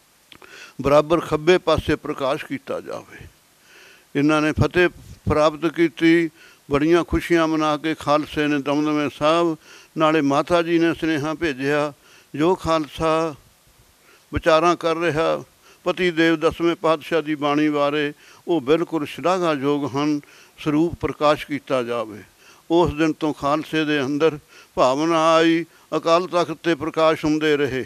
ਬਰਾਬਰ ਖੱਬੇ ਪਾਸੇ ਪ੍ਰਕਾਸ਼ ਕੀਤਾ ਜਾਵੇ। ਇਹਨਾਂ ਨੇ ਫਤਿਹ ਪ੍ਰਾਪਤ ਕੀਤੀ। ਬੜੀਆਂ ਖੁਸ਼ੀਆਂ ਮਨਾ ਕੇ ਖਾਲਸੇ ਨੇ ਦਮਦਮੇ ਸਾਹਿਬ, ਨਾਲੇ ਮਾਤਾ ਜੀ ਨੇ ਸੁਨੇਹਾ ਭੇਜਿਆ, ਜੋ ਖਾਲਸਾ ਵਿਚਾਰਾਂ ਕਰ ਰਿਹਾ ਪਤੀ ਦੇਵ ਦਸਵੇਂ ਪਾਤਸ਼ਾਹ ਦੀ ਬਾਣੀ ਬਾਰੇ, ਉਹ ਬਿਲਕੁਲ ਸ਼ਲਾਘਾਯੋਗ ਹਨ, ਸਰੂਪ ਪ੍ਰਕਾਸ਼ ਕੀਤਾ ਜਾਵੇ। ਉਸ ਦਿਨ ਤੋਂ ਖਾਲਸੇ ਦੇ ਅੰਦਰ ਭਾਵਨਾ ਆਈ। ਅਕਾਲ ਤਖਤ 'ਤੇ ਪ੍ਰਕਾਸ਼ ਹੁੰਦੇ ਰਹੇ,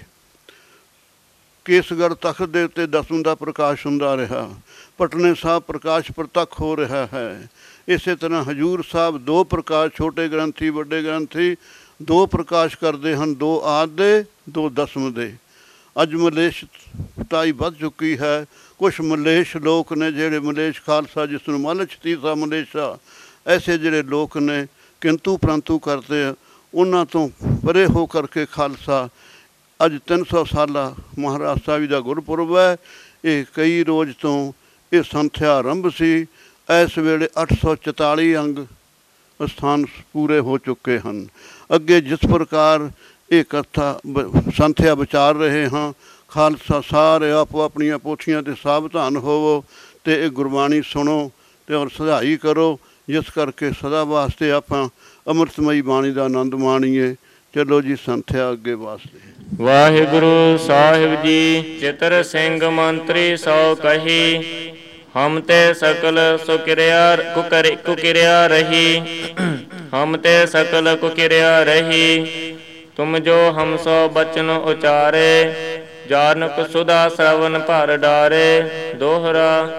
ਕੇਸਗੜ੍ਹ ਤਖਤ ਦੇ ਉੱਤੇ ਦਸਮ ਦਾ ਪ੍ਰਕਾਸ਼ ਹੁੰਦਾ ਰਿਹਾ, ਪਟਨੇ ਸਾਹਿਬ ਪ੍ਰਕਾਸ਼ ਪ੍ਰਤੱਖ ਹੋ ਰਿਹਾ ਹੈ। ਇਸੇ ਤਰ੍ਹਾਂ ਹਜ਼ੂਰ ਸਾਹਿਬ ਦੋ ਪ੍ਰਕਾਸ਼, ਛੋਟੇ ਗ੍ਰੰਥੀ ਵੱਡੇ ਗ੍ਰੰਥੀ ਦੋ ਪ੍ਰਕਾਸ਼ ਕਰਦੇ ਹਨ, ਦੋ ਆਦਿ ਦੇ ਦੋ ਦਸਮ ਦੇ। ਅੱਜ ਮਲੇਸ਼ਤਾਈ ਵੱਧ ਚੁੱਕੀ ਹੈ। ਕੁਛ ਮਲੇਸ਼ ਲੋਕ ਨੇ ਜਿਹੜੇ ਮਲੇਸ਼ ਖਾਲਸਾ, ਜਿਸ ਨੂੰ ਮੱਲ ਛਤੀਸਾ ਮਲੇਸ਼ਾ, ਐਸੇ ਜਿਹੜੇ ਲੋਕ ਨੇ ਕਿੰਤੂ ਪ੍ਰੰਤੂ ਕਰਦੇ ਆ, ਉਹਨਾਂ ਤੋਂ ਪਰੇ ਹੋ ਕਰਕੇ ਖਾਲਸਾ ਅੱਜ ਤਿੰਨ ਸੌ ਸਾਲਾ ਮਹਾਰਾਜ ਸਾਹਿਬ ਜੀ ਦਾ ਗੁਰਪੁਰਬ ਹੈ। ਇਹ ਕਈ ਰੋਜ਼ ਤੋਂ ਇਹ ਸੰਥਿਆ ਆਰੰਭ ਸੀ। ਇਸ ਵੇਲੇ ਅੱਠ ਸੌ ਚੁਤਾਲੀ ਅੰਗ ਸਥਾਨ ਪੂਰੇ ਹੋ ਚੁੱਕੇ ਹਨ। ਅੱਗੇ ਜਿਸ ਪ੍ਰਕਾਰ ਇਹ ਕਥਾ ਸੰਥਿਆ ਵਿਚਾਰ ਰਹੇ ਹਾਂ, ਖਾਲਸਾ ਸਾਰੇ ਆਪੋ ਆਪਣੀਆਂ ਪੋਥੀਆਂ 'ਤੇ ਸਾਵਧਾਨ ਹੋਵੋ ਅਤੇ ਇਹ ਗੁਰਬਾਣੀ ਸੁਣੋ ਅਤੇ ਔਰ ਸਧਾਈ ਕਰੋ, ਜਿਸ ਕਰਕੇ ਸਦਾ ਵਾਸਤੇ ਆਪਾਂ ਅੰਮ੍ਰਿਤਮਈ ਬਾਣੀ ਦਾ ਆਨੰਦ ਮਾਣੀਏ। ਚਲੋ ਜੀ ਸੰਥਿਆ ਅੱਗੇ ਵਾਸਤੇ। ਵਾਹਿਗੁਰੂ ਸਾਹਿਬ ਜੀ। ਚਿਤਰ ਸਿੰਘ ਮੰਤਰੀ ਸੋ ਕਹੀ, ਹਮ ਤੇ ਸਕਲ ਸੁਕਿਰਿਆ ਕੁਕਰਿ ਕੁਕਿਰਿਆ ਰਹੀ, ਹਮ ਤੇ ਸਕਲ ਕੁਕਿਰਿਆ ਰਹੀ। ਤੁਮ ਜੋ ਹਮ ਸੋ ਬਚਨ ਉਚਾਰੇ, ਜਾਨਕ ਸੁਧਾ ਸ਼ਰਵਨ ਭਰ ਡਾਰੇ। ਦੋਹਰਾ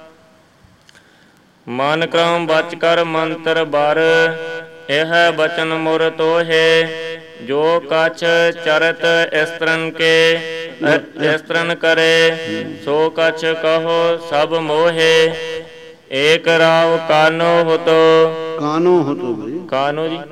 ਮਨ ਕਰਮ ਬਚ ਕਰ ਮੰਤਰ ਬਰ, ਇਹ ਬਚਨ ਮੁਰ ਤੋਹੇ। ਜੋ ਕਛ ਚਰਤ ਇਸਤਰਨ ਕੇ ਇਸਤਰਨ ਕਰੇ, ਸੋ ਕਛ ਕਹੋ ਸਭ ਮੋਹੇ। ਏਕ ਰਾਵ ਕਾਨੋ ਹੋਤੋ, ਕਾਨੋ ਹੋਤੋ ਬਈ ਕਾਨੋ ਜੀ।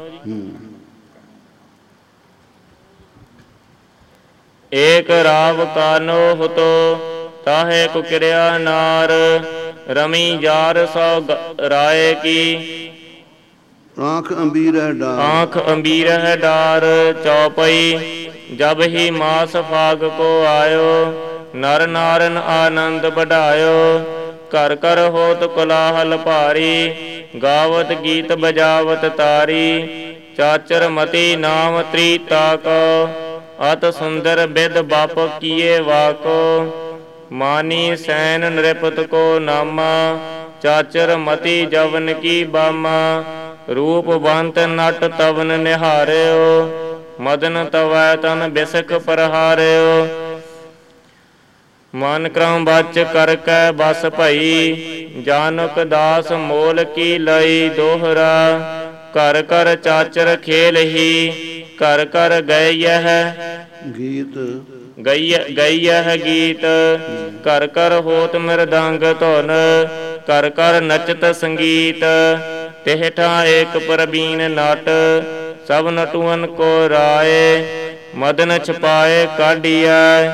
ਏਕ ਰਾਵ ਕਾਨੋ ਹੋਤੋ, ਤਾਹੇ ਕੁਕਿਰਿਆ ਨਾਰ। ਰਮੀ ਜਾਰ ਸੋ ਰਾਏ ਕੀ, ਆਂਖ ਅੰਬੀਰਹਿ ਡਾਰ। ਆਂਖ ਅੰਬੀਰਹਿ ਡਾਰ। ਚੌਪਈ ਜਬ ਹੀ ਮਾਸ ਫਾਗ ਕੋ ਆਇਓ, ਨਰ ਨਾਰਨ ਆਨੰਦ ਬਢਾਇਓ। ਘਰ ਘਰ ਹੋਤ ਕੋਲਾਹਲ ਭਾਰੀ, ਗਾਵਤ ਗੀਤ ਬਜਾਵਤ ਤਾਰੀ। ਚਾਚਰ ਮਤੀ ਨਾਮ ਤ੍ਰੀਤਾ ਕੋ, ਅਤ ਸੁੰਦਰ ਬਿਦ ਬਪ ਕੀਏ ਵਾਕੋ। ਮਾਨੀ ਸੈਨ ਨ੍ਰਿਪਤ ਕੋ ਨਾਮਾ, ਚਾਚਰ ਮਤੀ ਜਵਨ ਕੀ ਬਾਮਾ। ਰੂਪਵੰਤ ਨਟ ਤਵਨ ਨਿਹਾਰਿਓ, ਮਦਨ ਤਵੈ ਤਨ ਬਿਸਕ ਪ੍ਰਹਾਰਿਓ। ਮਨ ਕਰਮ ਬਚ ਕਰ ਕੈ ਬਸ ਭਈ, ਜਾਨਕ ਦਾਸ ਮੋਲ ਕੀ ਲਈ। ਦੋਹਰਾ ਘਰ ਘਰ ਚਾਚਰ ਖੇਲ ਹੀ, ਘਰ ਘਰ ਗਇਯਹ ਗੀਤ ਗਈ ਗਈਯਹ ਗੀਤ। ਘਰ ਘਰ ਹੋਤ ਮਿਰਦੰਗ ਧੁਨ, ਘਰ ਘਰ ਨਚਤ ਸੰਗੀਤ। ਤਿਹ ਠਾ ਏਕ ਪ੍ਰਬੀਨ ਨਟ, ਸਭ ਨਟੂਅਨ ਕੋ ਰਾਏ। ਮਦਨ ਛਪਾਏ ਕਾਢੀਐ,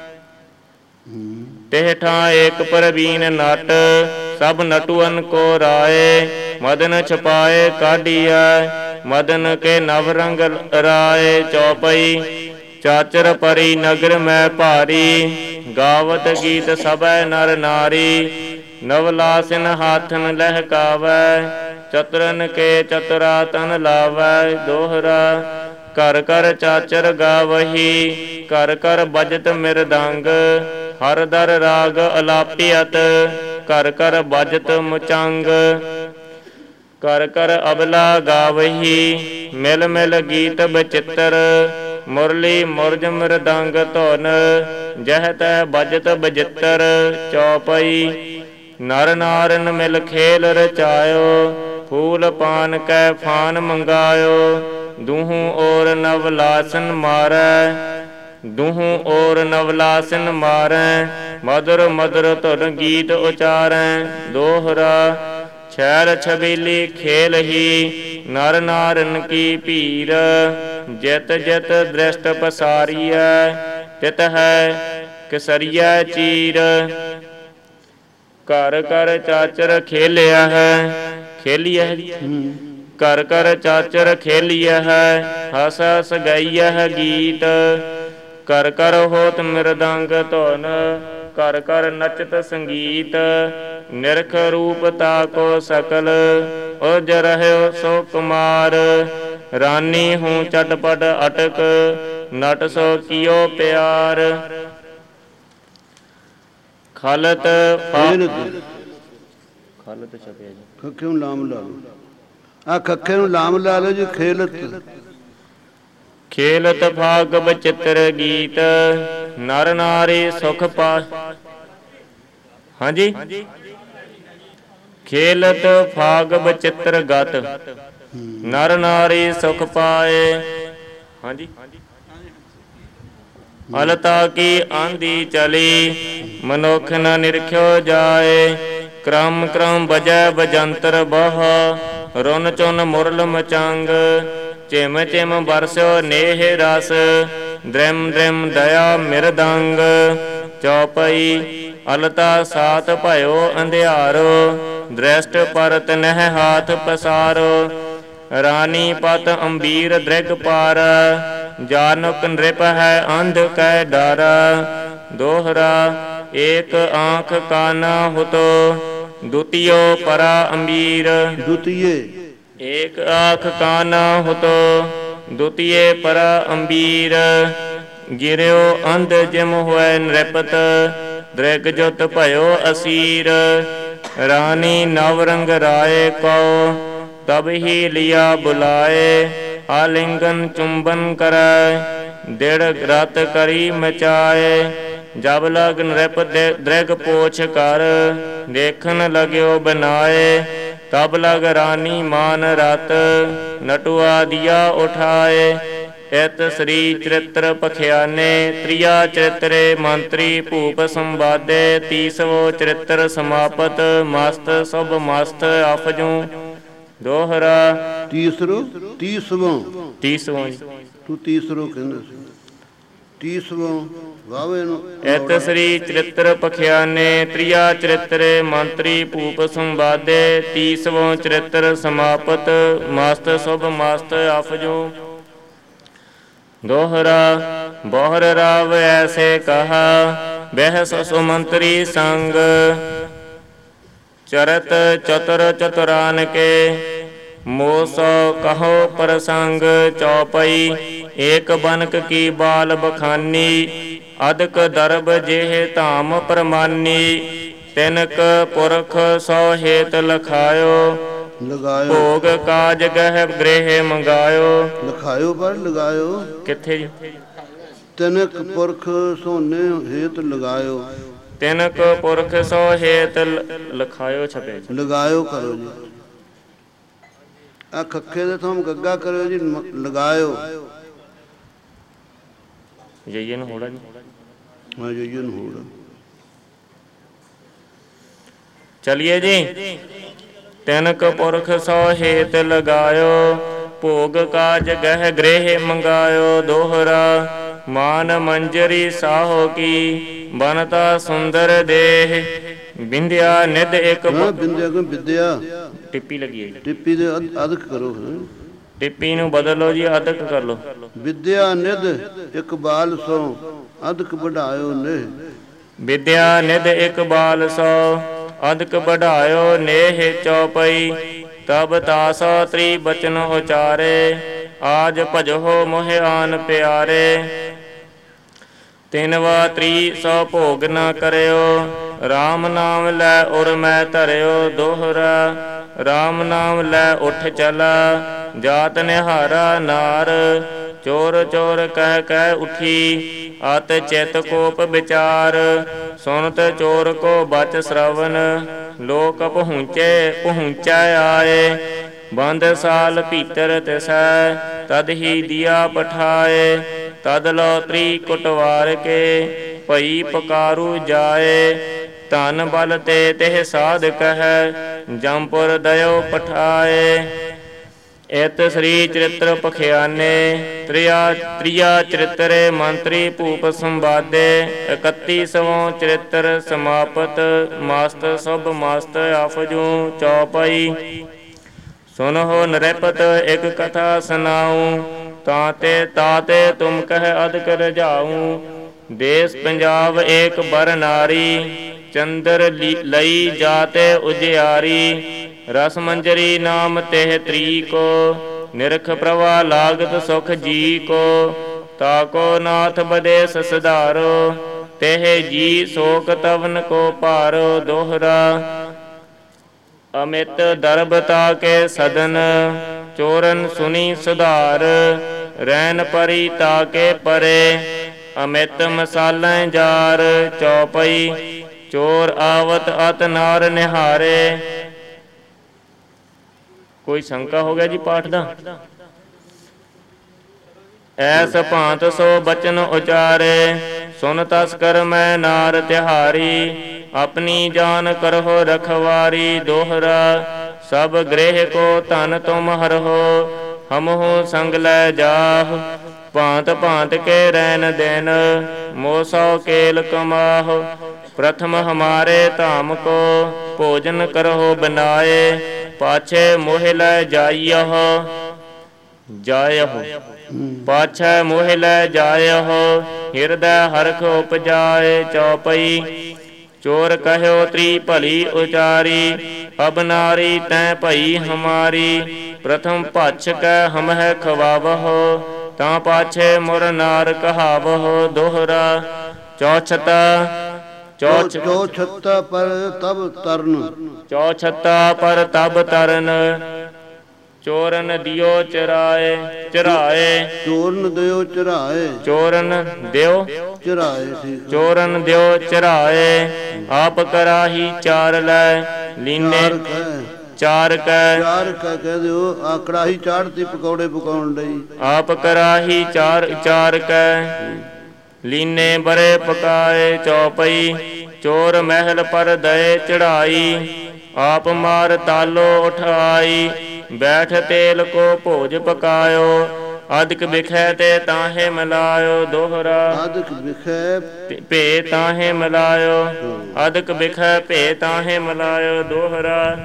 ਤਿਹ ਠਾ ਏਕ ਪ੍ਰਬੀਨ ਨਟ, ਸਭ ਨਟੂਅਨ ਕੋ ਰਾਏ। ਮਦਨ ਛਪਾਏ ਕਾਢੀਐ, ਮਦਨ ਕੇ ਨਵ ਰੰਗ ਰਾਏ। ਚੌਪਈ ਚਾਚਰ ਪਰੀ ਨਗਰ ਮੈਂ ਭਾਰੀ, ਗਾਵਤ ਗੀਤ ਸਭੈ ਨਰ ਨਾਰੀ। ਨਵਲਾਸਿਨ ਹਾਥਨ ਲਹਿਕਾਵੈ, ਚਤਰਨ ਕੇ ਚਤੁਰਾ ਤਨ ਲਾਵੈ। ਦੋਹਰਾ ਘਰ ਘਰ ਚਾਚਰ ਗਾਵਹੀ, ਘਰ ਘਰ ਬਜਤ ਮਿਰਦੰਗ। ਹਰ ਦਰ ਰਾਗ ਅਲਾਪਿਅਤ, ਘਰ ਘਰ ਬਜਤ ਮੁਚੰਗ। ਕਰ ਕਰ ਅਬਲਾ ਗਾਵਹੀ, ਮਿਲ ਮਿਲ ਗੀਤ ਬਚਿੱਤਰ। ਮੁਰਲੀ ਮੁਰਜ ਮ੍ਰਿਦੰਗ ਧੁਨ, ਜਹ ਤਹ ਬਜਤ ਬਜਿੱਤਰ। ਚੌਪਈ ਨਰ ਨਾਰਨ ਮਿਲ ਖੇਲ ਰਚਾਇਓ, ਫੂਲ ਪਾਨ ਕੈ ਫਾਨ ਮੰਗਾਇਓ। ਦੂਹੂ ਔਰ ਨਵਲਾਸਨ ਮਾਰੈ, ਦੂਹੂ ਔਰ ਨਵਲਾਸਨ ਮਾਰੈ। ਮਧੁਰ ਮਧੁਰ ਧੁਨ ਗੀਤ ਉਚਾਰੈ। ਦੋਹਰਾ छैल छबीली खेल ही, नर नारन की पीर। जित जित दृष्ट पसारिय, तित है किसरिया चीर। कर कर चाचर खेलिया है, खेलिया है कर कर चाचर खेलिया है। हस हस गाइया है गीत, कर कर होत मृदंग धुन। कर कर नचत संगीत, निरख रूप ताको सकल। उज रहयो सो कुमार, रानी हूँ चटपट अटक। नट सो कियो प्यार, खलत ਖਲਤ ਛਪਿਆ ਜੀ, ਖੱਖੇ ਨੂੰ ਲਾਮ ਲਾ ਲਓ। ਆ ਖੱਖੇ ਨੂੰ ਲਾਮ ਲਾ ਲਓ ਜੀ। ਖੇਲਤ ਖੇਲਤ ਭਾਗ ਬਚਿੱਤਰ ਗੀਤ, ਨਰ ਨਾਰੀ ਸੁਖ ਪਾ। ਹਾਂਜੀ, ਖੇਲਤ ਭਾਗ ਬਚਿੱਤਰ ਗਤ, ਨਰ ਨਾਰੀ ਸੁਖ ਪਾਏ। ਹਾਂਜੀ, ਹਲਤਾ ਕੀ ਆਂਦੀ ਚਲੀ, ਮਨੁੱਖ ਨ ਨਿਰਖਿਓ ਜਾਏ। ਕ੍ਰਮ ਕ੍ਰਮ ਬਜੈ ਬਜੰਤਰ ਬਹ, ਰੁਨ ਚੁਨ ਮੁਰਲ ਮਚੰਗ। ਚਿਮ ਚਿਮ ਬਰਸਿਓ ਨੇਹ ਰਸ, ਦ੍ਰਿਮ ਦ੍ਰਿਮ ਦਇਆ ਮਿਰਦੰਗ। ਚੌਪਈ ਅਲਤਾ ਸਾਤ ਭਇਓ ਅੰਧਿਆਰੋ, ਦ੍ਰਿਸ਼ਟ ਪਰਤ ਨਹਿ ਹਾਥ ਪਸਾਰੋ। ਰਾਣੀ ਪਤ ਅੰਬੀਰ ਦ੍ਰਿਗ ਪਾਰ, ਜਾਨੁਕ ਨ੍ਰਿਪ ਹੈ ਅੰਧ ਕੈ ਡਰ। ਦੋਹਰਾ ਏਕ ਆਂਖ ਕਾਨਾ ਹੁਤੋ, ਦੁਤੀਓ ਪਰਾ ਅੰਬੀਰ। ਦੁਤੀਏ ਏਕ ਆਖ ਕਾਨਾ ਹੁਤੋ, ਦੁਤੀਏ ਪਰਾ ਅੰਬੀਰ। ਗਿਰਿਓ ਅੰਧ ਜਿਮ ਹੋਇ ਨ੍ਰਿਪਤ, ਦ੍ਰਿਗ ਜੁਤ ਭਇਓ ਅਸੀਰ। ਰਾਣੀ ਨਵ ਰੰਗ ਰਾਏ ਕਉ, ਤਬ ਹੀ ਲਿਆ ਬੁਲਾਏ। ਆਲਿੰਗਨ ਚੁੰਬਨ ਕਰੈ, ਦਿੜ ਰਤ ਕਰੀ ਮਚਾਏ। ਜਬ ਲਗ ਨ੍ਰਿਪ ਦ੍ਰਿਗ ਪੋਛ ਕਰ, ਦੇਖਣ ਲਗਿਓ ਬਨਾਏ। ਤਬ ਲਗ ਰਾਣੀ ਮਾਨ ਰਤ, ਨਟੁਆ ਦਿਆ ਉਠਾਏ। ਇਤ ਸ੍ਰੀ ਚਰਿਤ੍ਰ ਪਖਿਆਨੇ, ਤ੍ਰਿਆ ਚਰਿਤਰੇ ਮੰਤਰੀ ਭੂਪ ਸੰਵਾਦੇ। ਤੀਸਵੋ ਚਰਿਤ੍ਰ ਸਮਾਪਤ, ਮਸਤ ਸੁਭ ਮਸਤ ਅਫਜੂ। ਦੋਹਰਾ ਤੀਸਰੋ ਤੀਸਵੋਂ ਤੀਸਵਾਂ ਜੀ, ਤੂੰ ਤੀਸਰੋ ਕਹਿੰਦਾ ਸੀ। ਤੀਸਵੋਂ ਵਾਵੇ ਨੂੰ। ਇਤ ਸ੍ਰੀ ਚਰਿਤ੍ਰ ਪਖਿਆਨੇ, ਤ੍ਰਿਆ ਚਰਿਤਰੇ ਮੰਤਰੀ ਭੂਪ ਸੰਵਾਦੇ। ਤੀਸਵੋਂ ਚਰਿਤ੍ਰ ਸਮਾਪਤ, ਮਸਤ ਸੁਭ ਮਸਤ ਅਫਜੂ। ਦੋਹਰਾ ਬੋਹਰ ਰਾਵ ਐਸੇ ਕਹਾ, ਬਹਿਸ ਸੁਮੰਤਰੀ ਸੰਗ। ਚਰਤ ਚਤੁਰ ਚਤੁਰਾਨ ਕੇ, ਮੋਸੋ ਕਹੋ ਪ੍ਰਸੰਗ। ਚੌਪਈ ਏਕ ਬਨਕ ਕੀ ਬਾਲ ਬਖਾਨੀ, ਅਦਕ ਦਰਬ ਜਿਹੇ ਧਾਮ ਪ੍ਰਮਾਨੀ। ਤਿਨਕ ਪੁਰਖ ਸੋ ਹੇਤ ਲਖਾਇਓ, ਲਗਾਇਓ ਭੋਗ ਕਾਜ ਗਹਿ ਗ੍ਰਹਿ ਮੰਗਾਇਓ। ਲਖਾਇਓ ਪਰ ਲਗਾਇਓ ਕਿੱਥੇ ਜੀ? ਤਿਨਕ ਪੁਰਖ ਸੋਨੇ ਹੇਤ ਲਗਾਇਓ। ਤਿਨਕ ਪੁਰਖ ਸੋ ਹੇਤ ਲਖਾਇਓ ਛਪੇ ਜੀ। ਲਗਾਇਓ ਕਰੋ ਜੀ। ਆ ਖੱਖੇ ਦੇ ਥੋਮ ਗੱਗਾ ਕਰਿਓ ਜੀ। ਲਗਾਇਓ ਜਈਏ ਨੂੰ ਹੋੜਾ ਜੀ। ਹਾਂ ਜਈਏ ਨੂੰ ਹੋੜਾ। ਚਲਿਏ ਜੀ। ਤਿਨਕ ਪੁਰਖ ਸੋ ਹੇਤ ਲਗਾਇਓ, ਭੋਗ ਕਾਜ ਗਹਿ ਗ੍ਰਹਿ ਮੰਗਾਇਓ। ਦੋਹਰਾ ਮਾਨ ਮੰਜਰੀ ਸਾਹੋ ਕੀ, ਬਨਤਾ ਸੁੰਦਰ ਦੇਹ। ਬਿੰਦਿਆ ਨਿਧ ਇੱਕ ਬਿੰਦਿਆ ਕੋ ਵਿਦਿਆ ਟਿੱਪੀ ਲੱਗੀ ਹੈ। ਟਿੱਪੀ ਦੇ ਅਧਿਕ ਕਰੋ। ਟਿੱਪੀ ਨੂੰ ਬਦਲ ਲਓ ਜੀ, ਅਧਿਕ ਕਰ ਲਓ। ਵਿਦਿਆ ਨਿਧ ਇਕਬਾਲ ਸੋ, ਅਧਿਕ ਵਢਾਇਓ ਨੇ। ਵਿਦਿਆ ਨਿਧ ਇਕਬਾਲ ਸੋ, ਅਧਿਕ ਵਢਾਇਓ ਨੇਹ। ਚੌਪਈ ਤਬ ਤਾਸੋ ਤ੍ਰੀ ਬਚਨ ਉਚਾਰੇ, ਆਜ ਭਜੋ ਮੋਹਿ ਆਨ ਪਿਆਰੇ। ਤਿਨਵਾ ਤ੍ਰੀ ਸੋ ਭੋਗ ਨਾ ਕਰਿਓ, ਰਾਮ ਨਾਮ ਲੈ ਉਰ ਮੈਂ ਧਰਿਓ। ਦੋਹਰਾ ਰਾਮ ਨਾਮ ਲੈ ਉੱਠ ਚਲਾ, ਜਾਤ ਨਿਹਾਰਾ ਨਾਰ। ਚੋਰ ਚੋਰ ਕਹਿ ਕਹਿ ਉਠੀ, ਅਤ ਚਿਤ ਕੋਪ ਵਿਚਾਰ। ਸੁਨਤ ਚੋਰ ਕੋ ਬਚ ਸ਼ਰਵਨ, ਲੋਕ ਪਹੁੰਚੇ ਪਹੁੰਚੈ ਆਏ। ਬੰਦ ਸਾਲ ਭੀਤਰ ਤਿਸੈ, ਤਦ ਹੀ ਦਿਆ ਪਠਾਏ। ਤਦ ਲੋ ਤ੍ਰੀ ਕੁਟਵਾਰ ਕੇ, ਭਈ ਪਕਾਰੂ ਜਾਏ। ਧਨ ਬਲ ਤੇ ਤਿਹ ਸਾਧ ਕਹਿ, ਜੰਪੁਰ ਦਇਓ ਪਠਾਏ। ਇਤ ਸ੍ਰੀ ਚਰਿਤ੍ਰ ਪਖਿਆਨੇ, ਤ੍ਰਿਆ ਤ੍ਰਿਆ ਚਰਿਤਰੇ ਮੰਤਰੀ ਭੂਪ ਸੰਵਾਦੇ। ਇਕੱਤੀਸਵਾਂ ਚਰਿਤ੍ਰ ਸਮਾਪਤ, ਮਸਤ ਸੁਭ ਮਸਤ ਅਫਜੂ ਚੌਪਈ। ਸੁਨਹੁ ਨਰਿਪਤ ਇਕ ਕਥਾ ਸੁਨਾਊ, ਤਾਤੇ ਤਾਤੇ ਤੁਮ ਕਹਿ ਅਦਕ ਰਜਾਊ। ਦੇਸ ਪੰਜਾਬ ਏਕ ਬਰ ਨਾਰੀ, ਚੰਦਰ ਲਈ ਜਾਤੇ ਉਜਿਆਰੀ। ਰਸ ਮੰਜਰੀ ਨਾਮ ਤਿਹ ਤ੍ਰੀ ਕੋ, ਨਿਰਖ ਪ੍ਰਵਾ ਲਾਗਤ ਸੁਖ ਜੀ ਕੋ। ਤਾਕੋ ਨਾਥ ਬਦੇਸ ਸਿਧਾਰੋ, ਤਿਹ ਜੀ ਸੋਕ ਤਵਨ ਕੋ ਭਾਰੋ। ਦੋਹਰਾ ਅਮਿਤ ਦਰਬ ਤਾਕੇ ਸਦਨ, ਚੋਰਨ ਸੁਨੀ ਸੁਧਾਰ। ਰੈਨ ਪਰੀ ਤਾਕੇ ਪਰੇ, ਅਮਿਤ ਮਸਾਲੇ ਜਾਰ। ਚੌਪਈ। ਚੋਰ ਆਵਤ ਅਤ ਨਾਰ ਨਿਹਾਰੇ। ਕੋਈ ਸ਼ੰਕਾ ਹੋ ਗਿਆ ਜੀ ਪਾਠ ਦਾ? ਐਸ ਭਾਂਤ ਸੋ ਬਚਨ ਉਚਾਰੇ, ਸੁਨ ਤਸਕਰ ਮੈਂ ਨਾਰ ਤਿਹਾਰੀ। ਆਪਣੀ ਜਾਨ ਕਰਹੁ ਰਖਵਾਰੀ। ਦੋਹਰਾ ਸਭ ਗ੍ਰਹਿ ਕੋ ਧਨ ਤੁਮ ਹਰਹੁ, ਹਮਹੁ ਸੰਗ ਲੈ ਜਾਹੁ। ਭਾਂਤ ਭਾਂਤ ਕੇ ਰੈਨ ਦਿਨ, ਮੋਸੋ ਕੇਲ ਕਮਾਹੁ। ਪ੍ਰਥਮ ਹਮਾਰੇ ਧਾਮ ਕੋ, ਭੋਜਨ ਕਰਹੁ ਬਨਾਏ। ਪਾਛੇ ਮੋਹ ਲੈ ਜਾਈਹੁ ਜਾਇਹੁ, ਪਾਛੈ ਮੋਹ ਲੈ ਜਾਇਹੁ। ਹਿਰਦੈ ਹਰਖ ਉਪਜਾਏ। ਚੌਪਈ। ਚੋਰ ਕਹਿਓ ਤ੍ਰੀ ਭਲੀ ਉਚਾਰੀ, ਅਬ ਨਾਰੀ ਤੈ ਭਈ ਹਮਾਰੀ। ਪ੍ਰਥਮ ਭਛ ਕੈ ਹਮਹਿ ਖਵਾਵਹੁ, ਤਾਂ ਪਾਛੇ ਮੁਰ ਨਾਰ ਕਹਾਵਹੁ। ਦੋਹਰਾ ਚੌਛਤਾ ਚੌਛਤਾ ਪਰ ਤਬ ਤਰਨ, ਚੌਛਤਾ ਪਰ ਤਬ ਤਰਨ। ਚੋਰਨ ਦਿਓ ਚਰਾਏ ਚਰਾਏ, ਚੋਰਨ ਦਿਓ ਚਰਾਏ। ਚੋਰਨ ਦਿਓ ਚਰਾਏ ਸੀ, ਚੋਰਨ ਦਿਓ ਚਰਾਏ। ਆਪ ਕਰਾਹੀ ਚਾਰ ਲੈ, ਲੀਨੇ ਚਾਰ ਕੈ। ਚਾਰ ਕੈ ਕਹਿ ਦਿਓ, ਆ ਕੜਾਹੀ ਚਾੜਤੀ ਪਕੌੜੇ ਪਕਾਉਣ ਲਈ। ਆਪ ਕਰਾਹੀ ਚਾਰ ਚਾਰ ਕੈ, ਲੀਨੇ ਬਰੇ ਪਕਾਏ। ਚੌਪਈ। ਚੋਰ ਮਹਿਲ ਪਰ ਦਏ ਚੜਾਈ, ਆਪ ਮਾਰ ਤਾਲੋ ਉਠਾਈ। ਬੈਠ ਤੇਲ ਕੋ ਭੋਜ ਪਕਾਇਓ, ਅਦਕ ਬਿਖੈ ਤੇ ਤਾਹੇ ਮਿਲਾਇਓ। ਦੋਹਰਾ ਅਦਕ ਬਿਖੈ ਭੇ ਤਾਹੇ ਮਿਲਾਇਓ, ਅਦਕ ਬਿਖੈ ਭੇ ਤਾਹੇ ਮਿਲਾਇਓ। ਦੋਹਰਾ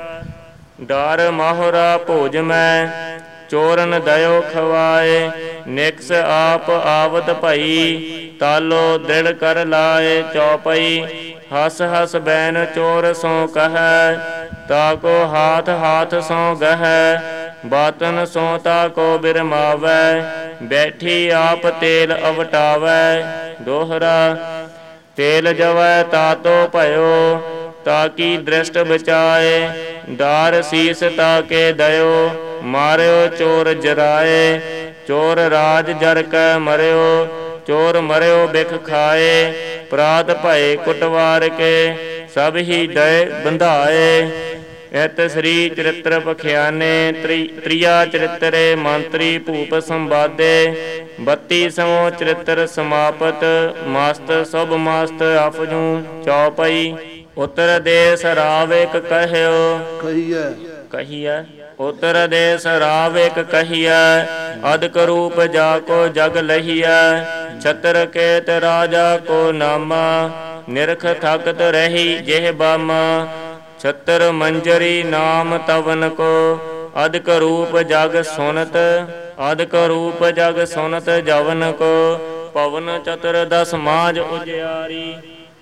ਡਾਰ ਮਾਹੁਰਾ ਭੋਜ ਮੈਂ, ਚੋਰਨ ਦਇਓ ਖਵਾਏ। ਨਿਕਸ ਆਪ ਆਵਤ ਭਈ, ਤਾਲੋ ਦ੍ਰਿੜ ਕਰ ਲਾਏ। ਚੌਪਈ। ਹਸ ਹਸ ਬੈਨ ਚੋਰ ਸੋ ਕਹੈ, ਤਾਕੋ ਹਾਥ ਹਾਥ ਸੋ ਗਹੈ। ਬਾਤਨ ਸੋ ਤਾਕੋ ਬਿਰਮਾਵੈ, ਬੈਠੀ ਆਪ ਤੇਲ ਅਵਟਾਵੈ। ਦੋਹਰਾ ਤੇਲ ਜਵੈ ਤਾਤੋ ਭਇਓ, ਤਾਕੀ ਦ੍ਰਿਸ਼ਟ ਬਚਾਏ। ਡਾਰ ਸੀਸ ਤਾਕੇ ਦਇਓ, ਮਾਰਿਓ ਚੋਰ ਜਰਾਏ। ਚੋਰ ਰਾਜ ਜਰ ਕੈ ਮਰਿਓ, ਚੋਰ ਮਰਿਓ ਬਿਖ ਖਾਏ। ਪ੍ਰਾਤ ਭਏ ਕੁਟਵਾਰ ਕੇ, ਸਭ ਹੀ ਡਏ ਬੰਧਾਏ। ਇਤ ਸ੍ਰੀ ਚਰਿਤ੍ਰ ਪਖਿਆਨੇ, ਤ੍ਰਿਆ ਚਰਿਤਰੇ ਮੰਤਰੀ ਭੂਪ ਸੰਵਾਦੇ। ਬੱਤੀਸਵਾਂ ਚਰਿਤ੍ਰ ਸਮਾਪਤ, ਮਸਤ ਸੁਭ ਮਸਤ ਅਫਜੂ ਚੌਪਈ। ਉਤਰ ਦੇਸ ਰਾਵਿਕ ਕਹਿਓ ਕਹੀਐ ਕਹੀਐ। ਉਤਰ ਦੇਸ ਰਾਵਿਕ ਕਹੀਐ, ਅਦਕ ਰੂਪ ਜਾ ਕੋ ਜਗ ਲਹੀਐ। ਛਤਰ ਕੇਤ ਰਾਜਾ ਕੋ ਨਾਮਾ, ਨਿਰਖ ਥਕਤ ਰਹੀ ਜਿਹ ਬਾਮਾ। ਛਤਰ ਮੰਜਰੀ ਨਾਮ ਤਵਨ ਕੋ, ਅਦਕ ਰੂਪ ਜਗ ਸੁਨਤ। ਅਦਕ ਰੂਪ ਜਗ ਸੁਨਤ ਜਵਨ ਕੋ, ਪਵਨ ਚਤੁਰ ਦਸ ਮਾਜ ਉਜਿਆਰੀ।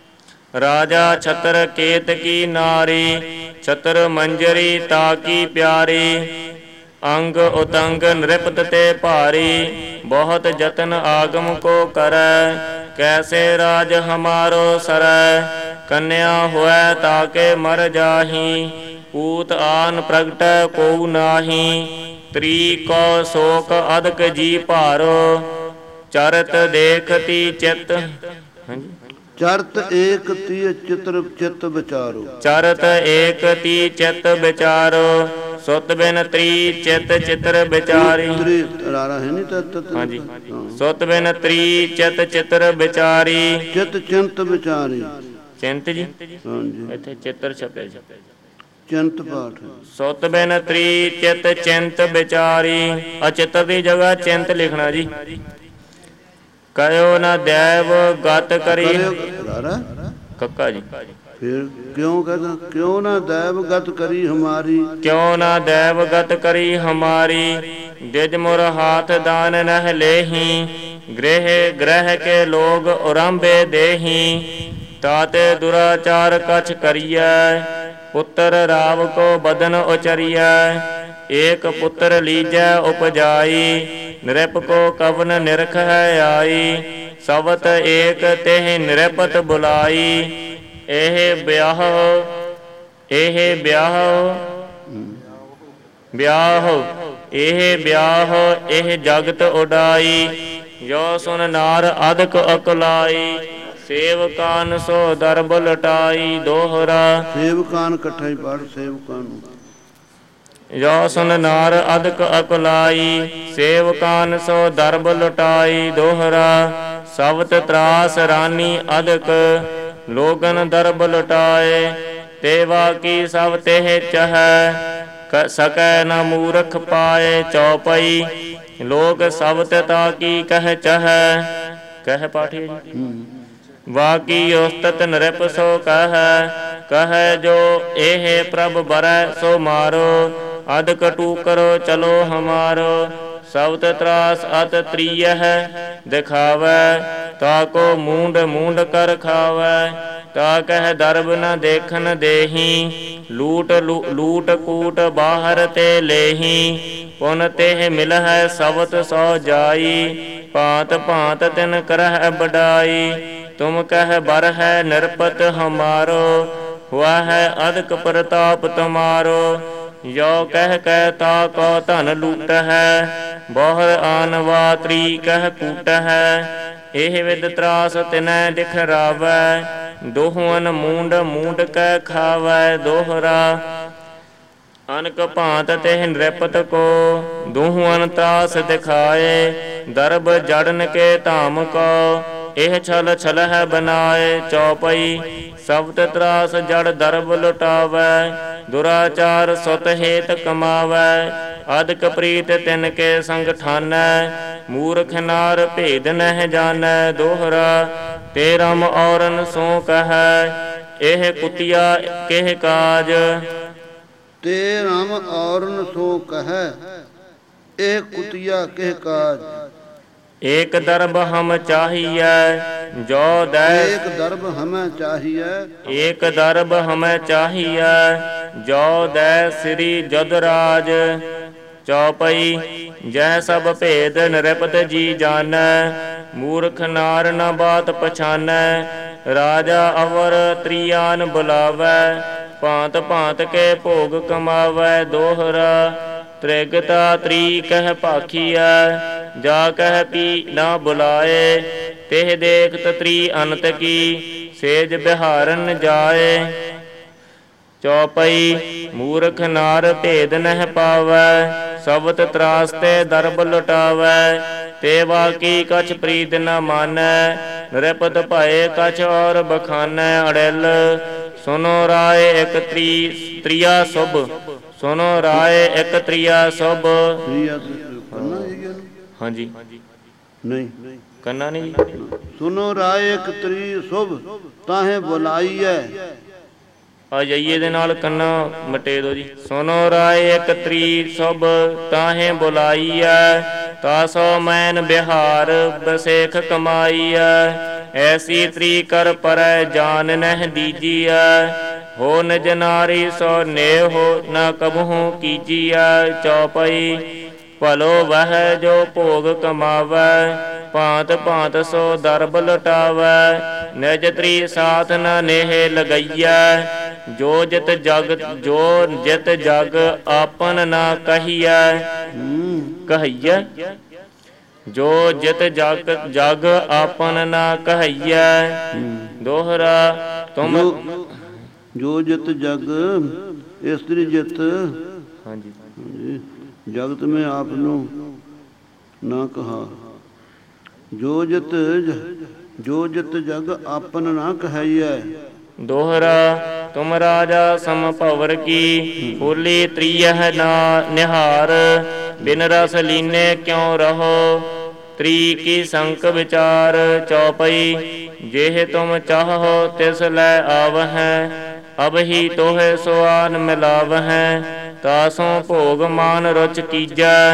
ਰਾਜਾ ਛਤਰ ਕੇਤ ਕੀ ਨਾਰੀ, ਛਤਰ ਮੰਜਰੀ ਤਾਕੀ ਪਿਆਰੀ। ਅੰਗ ਉਤੰਗ ਨ੍ਰਿਪਤ ਤੇ ਭਾਰੀ, ਬਹੁਤ ਜਤਨ ਆਗਮ ਕੋ ਕਰੈ। ਕੈਸੇ ਰਾਜ ਹਮਾਰੋ ਸਰੈ, ਕੰਨਿਆ ਹੋਇ ਤਾਕੇ ਮਰ ਜਾਹੀ। ਪੂਤ ਆਨ ਪ੍ਰਗਟੈ ਕੋਉ ਨਾਹੀ। ਤ੍ਰੀ ਕੋ ਸੋਕ ਅਦਕ ਜੀ ਭਾਰੋ ਚਰਤ ਦੇਖਤੀ ਚਿਤ। ਹਾਂਜੀ ਚਰਤ ਏਕ ਤੀ ਚਿਤਰ ਚਿਤ ਵਿਚਾਰੋ। ਚਰਤ ਏਕ ਤੀ ਚਿਤ ਵਿਚਾਰੋ ਸੁਤ ਬਿਨ ਤ੍ਰੀ ਚਿਤ ਚਿਤਰ ਵਿਚਾਰੀ। ਤ੍ਰੀ ਰਾਰਾ ਹੈ ਨਹੀਂ ਤਤ। ਹਾਂਜੀ ਸੁਤ ਬਿਨ ਤ੍ਰੀ ਚਿਤ ਚਿਤਰ ਵਿਚਾਰੀ। ਚਿਤ ਚਿੰਤ ਵਿਚਾਰੀ। ਚਿੰਤ ਜੀ ਹਾਂਜੀ ਇੱਥੇ ਚਿੱਤਰ ਛਪਿਆ ਜੀ। ਚਿੰਤ ਪਾਠ ਸੁਤ ਬਿਨ ਤ੍ਰੀ ਚਿਤ ਚਿੰਤ ਵਿਚਾਰੀ। ਅਚਿੱਤਰ ਦੀ ਜਗ੍ਹਾ ਚਿੰਤ ਲਿਖਣਾ ਜੀ। ਕਯੋ ਨਾ ਦੇਵ ਗਤ ਕਰੀ। ਕੱਕਾ ਜੀ ਫਿਰ ਕਿਉਂ ਕਹਿੰਦਾ ਕਿਉਂ ਨਾ ਦੇਵ ਗਤ ਕਰੀ ਹਮਾਰੀ। ਕਿਉਂ ਨਾ ਦੇਵ ਗਤ ਕਰੀ ਹਮਾਰੀ। ਦਿਜ ਮੁਰ ਹਾਥ ਦਾਨ ਨਹਿ ਲੇਹੀ। ਗ੍ਰਹਿ ਗ੍ਰਹਿ ਕੇ ਲੋਗ ਉਰੰਭੇ ਦੇਹੀ। ਤਾਤੇ ਦੁਰਾਚਾਰ ਕਛ ਕਰੀਐ। ਪੁੱਤਰ ਰਾਵ ਕੋ ਬਦਨ ਉਚਰੀਐ। ਏਕ ਪੁੱਤਰ ਲੀਜੈ ਉਪਜਾਈ। ਨਿਰਪ ਕੋ ਕਵਨ ਨਿਰਖ ਹੈ ਆਈ। ਸਵਤ ਏਕ ਤਿਹ ਨਿਰਪਤ ਬੁਲਾਈ। ਇਹ ਵਿਆਹ ਇਹ ਵਿਆਹ ਵਿਆਹ ਇਹ ਵਿਆਹ ਇਹ ਜਗਤ ਉਡਾਈ। ਜੋ ਸੁਨ ਨਾਰ ਅਦਕ ਅਕਲਾਈ। ਸੇਵਕਾਨ ਸੋ ਦਰਬ ਲਟਾਈ। ਦੋਹਰਾ ਸੇਵਕਾਨ ਇਕੱਠਾ ਹੀ ਪੜ੍ਹ ਸੇਵਕਾਨ ਨੂੰ। ਜੋ ਸੁਨ ਨਾਰ ਅਦਕ ਅਕਲਾਈ। ਸੇਵਕਾਨ ਸੋ ਦਰਬ ਲੁਟਾਈ। ਦੋਹਰਾ ਸਵਤ ਤਰਾਸ ਰਾਨੀ ਅਦਕ ਲੋਗਨ ਦਰਬ ਲੁਟਾਏ। ਤੇਵਾ ਕੀ ਸਭ ਤੇਹ ਚਹੈ ਸਕੈ ਨ ਮੂਰਖ ਪਾਏ। ਚੌਪਈ ਲੋਕ ਸਭ ਤਾ ਕੀ ਕਹਿ ਚਹੈ। ਕਹਿ ਪਾਠੀ ਵਾਕੀ ਉਸਤਤ ਨਿਰਪ ਸੋ ਕਹਿ। ਕਹਿ ਜੋ ਇਹ ਪ੍ਰਭ ਬਰੈ ਸੋ ਮਾਰੋ। ਅਦਕ ਟੂਕਰੋ ਚਲੋ ਹਮਾਰੋ। ਸਬਤ ਤਰਾਸ ਅਤ ਤ੍ਰੀਯਹ ਦਿਖਾਵੈ। ਤਾ ਕੋ ਮੂੰਡ ਮੂੰਡ ਕਰ ਖਾਵੈ। ਤਾ ਕਹਿ ਦਰਬ ਨ ਦੇਖਨ ਦੇਹੀ। ਲੂਟ ਲੂਟ ਕੂਟ ਬਾਹਰ ਤੇ ਲੇਹੀ। ਪੁਨ ਤੇ ਮਿਲਹਿ ਸਬਤ ਸੋ ਜਾਈ। ਭਾਂਤ ਭਾਂਤ ਤਿਨ ਕਰਹਿ ਬਡਾਈ। ਤੁਮ ਕਹਿ ਬਰ ਹੈ ਨਿਰਪਤ ਹਮਾਰੋ। ਹੁਆ ਹੈ ਅਦਕ ਪ੍ਰਤਾਪ ਤੁਮਾਰੋ। ਜੋ ਕਹਿ ਕਹਿ ਤਾ ਕੋ ਧਨ ਲੂਟ ਹੈ। ਬਹੁਰ ਆਨਵਾ ਤ੍ਰੀ ਕਹਿ ਕੂਟ ਹੈ। ਇਹ ਵਿਦ ਤਰਾਸ ਤਿਨੈ ਦਿਖਰਾਵੈ। ਦੋਹਨ ਮੂੰਡ ਮੂੰਡ ਕੈ ਖਾਵੈ। ਦੋਹਰਾ ਅਨਕ ਭਾਂਤ ਤੇ ਨਿਰਪਤ ਕੋ। ਦੋਹਨ ਤਰਾਸ ਦਿਖਾਏ। ਦਰਬ ਜੜਨ ਕੇ ਧਾਮ ਕੋ। ਇਹ ਛਲ ਛਲਹਿ ਬਨਾਏ। ਚੌਪਈ ਸਬਤ ਤਰਾਸ ਜੜ ਦਰਬ ਲੁਟਾਵੈ। ਦੁਰਾਚਾਰ ਸੁਤ ਹੇਤ ਕਮਾਵੈ। ਅਦਕ ਪ੍ਰੀਤ ਤਿਨ ਕੇ ਸੰਗ ਠਾਨੈ। ਮੂਰਖ ਨਾਰ ਭੇਦ ਨਹਿ ਜਾਣੈ। ਦੋਹਰਾ ਤੇ ਰਮ ਔਰਨ ਸੋ ਕਹੈ। ਇਹ ਕੁਤੀਆ ਕਿਹ ਕਾਜ। ਤੇ ਰਮ ਔਰਨ ਸੋ ਕਹੈ। ਇਹ ਕੁਤੀਆ ਕਿਹ ਕਾਜ। ਏਕ ਦਰਬ ਹਮ ਚਾਹੀਐ ਜੋ ਦੈ। ਏਕ ਦਰਬ ਹਮੈ ਚਾਹੀਐ। ਏਕ ਦਰਬ ਹਮੈ ਚਾਹੀਐ ਜੋ ਦੈ ਸ੍ਰੀ ਜਦਰਾਜ। ਚੌਪਈ ਜੈ ਸਭ ਭੇਦ ਨਿਰਪਤ ਜੀ ਜਾਣੈ। ਮੂਰਖ ਨਾਰ ਨ ਬਾਤ ਪਛਾਨੈ। ਰਾਜਾ ਅਵਰ ਤ੍ਰਿਆਨ ਬੁਲਾਵੈ। ਭਾਂਤ ਭਾਂਤ ਕੇ ਭੋਗ ਕਮਾਵੈ। ਦੋਹਰਾ ਤ੍ਰਿਗਤਾ ਤ੍ਰੀ ਕਹਿ ਭਾਖੀਐ। ਜਾ ਕਹਿ ਪੀ ਨਾ ਬੁਲਾਏ। ਤਿਹ ਦੇਖਤ ਤ੍ਰੀ ਅਨਤ ਕੀ। ਸੇਜ ਬਿਹਾਰਨ ਜਾਏ। ਚੌਪਈ ਮੂਰਖ ਨਾਰ ਭੇਦ ਨਹਿ ਪਾਵੈ। ਸਬਤ ਤਰਾਸ ਤੇ ਦਰਬ ਲੁਟਾਵੈ। ਤੇ ਵਾਕੀ ਕਛ ਪ੍ਰੀਤ ਨ ਮਾਨੈ। ਨਿਰਪਤ ਭਏ ਕਛ ਔਰ ਬਖਾਨੈ। ਅੜਿਲ ਸੁਨੋ ਰਾਏ ਇਕ ਤ੍ਰੀ ਤ੍ਰਿਆ ਸੁਭ। ਸੁਨੋ ਰਾਏ ਇਕ ਤ੍ਰਿਆ ਸੁਭ। ਹਾਂਜੀ ਨਹੀਂ ਕੰਨਾ ਨਹੀਂ। ਸੁਨੋ ਰਾਏ ਇਕ ਤ੍ਰੀ ਸੁਭ ਤਾਹੇ ਬੁਲਾਈਐ। ਆ ਜਾਈਏ ਦੇ ਨਾਲ ਕੰਨਾ ਮਟੇ ਦੋ ਜੀ। ਸੁਨੋ ਰਾਏ ਇਕ ਤ੍ਰੀ ਸੁਭ ਤਾਹੇ ਬੁਲਾਈਐ। ਤਾ ਸੋ ਮੈਨ ਬਿਹਾਰ ਬਸੇਖ ਕਮਾਈਐ। ਐਸੀ ਤ੍ਰੀ ਕਰ ਪਰੈ ਜਾਨ ਨਹਿ ਦੀਜੀਐ। ਹੋ ਨਿਜ ਨਾਰੀ ਸੋ ਨੇਹੋ ਨ ਕਬਹੂ ਕੀਜੀਐ। ਚੌਪਈ ਭਲੋ ਵਹਿ ਜੋ ਭੋਗ ਕਮਾਵੈ। ਭਾਂਤ ਭਾਂਤ ਸੋ ਦਰਬ ਲੁਟਾਵੈ। ਨਿਜ ਤ੍ਰੀ ਸਾਥ ਨ ਨੇਹ ਲਗਈਐ। ਜੋ ਜਿਤ ਜਗ ਜੋ ਜਿਤ ਜਗ ਆਪਨ ਨਾ ਕਹੀਐ ਕਹੀਐ ਜੋ ਜਿਤ ਜਗ ਜਗ ਆਪਨ ਨਾ ਕਹੀਐ। ਦੋਹਰਾ ਤੁਮ ਜੋ ਜਿਤ ਜਗ ਇਸਤਰੀ ਜਿਤ ਹਾਂਜੀ ਜਗਤ ਮੈਂ ਆਪ ਨੂੰ ਨਾ ਕਹਾ। ਜੋ ਜਿਤ ਜੋ ਜਿਤ ਜਗ ਆਪਨ ਨਾ ਕਹਾਈਐ। ਦੋਹਰਾ ਤੁਮ ਰਾਜਾ ਸਮ ਭਵਰ ਕੀ ਫੂਲੀ ਤ੍ਰੀਹ ਨਾ ਨਿਹਾਰ। ਬਿਨ ਰਸ ਲੀਨੇ ਕਿਉ ਰਹੋ ਤ੍ਰੀ ਕੀ ਸੰਕ ਵਿਚਾਰ। ਚੌਪਈ ਜਿਹੇ ਤੁਮ ਚਾਹੋ ਤਿਸ ਲੈ ਆਵਹਿ ਅਬ ਹੀ ਤੋਹੇ ਸੁਆਨ ਮਿਲਾਵਹਿ। ਤਾਸੋਂ ਭੋਗ ਮਾਨ ਰੁਚ ਕੀਜੈ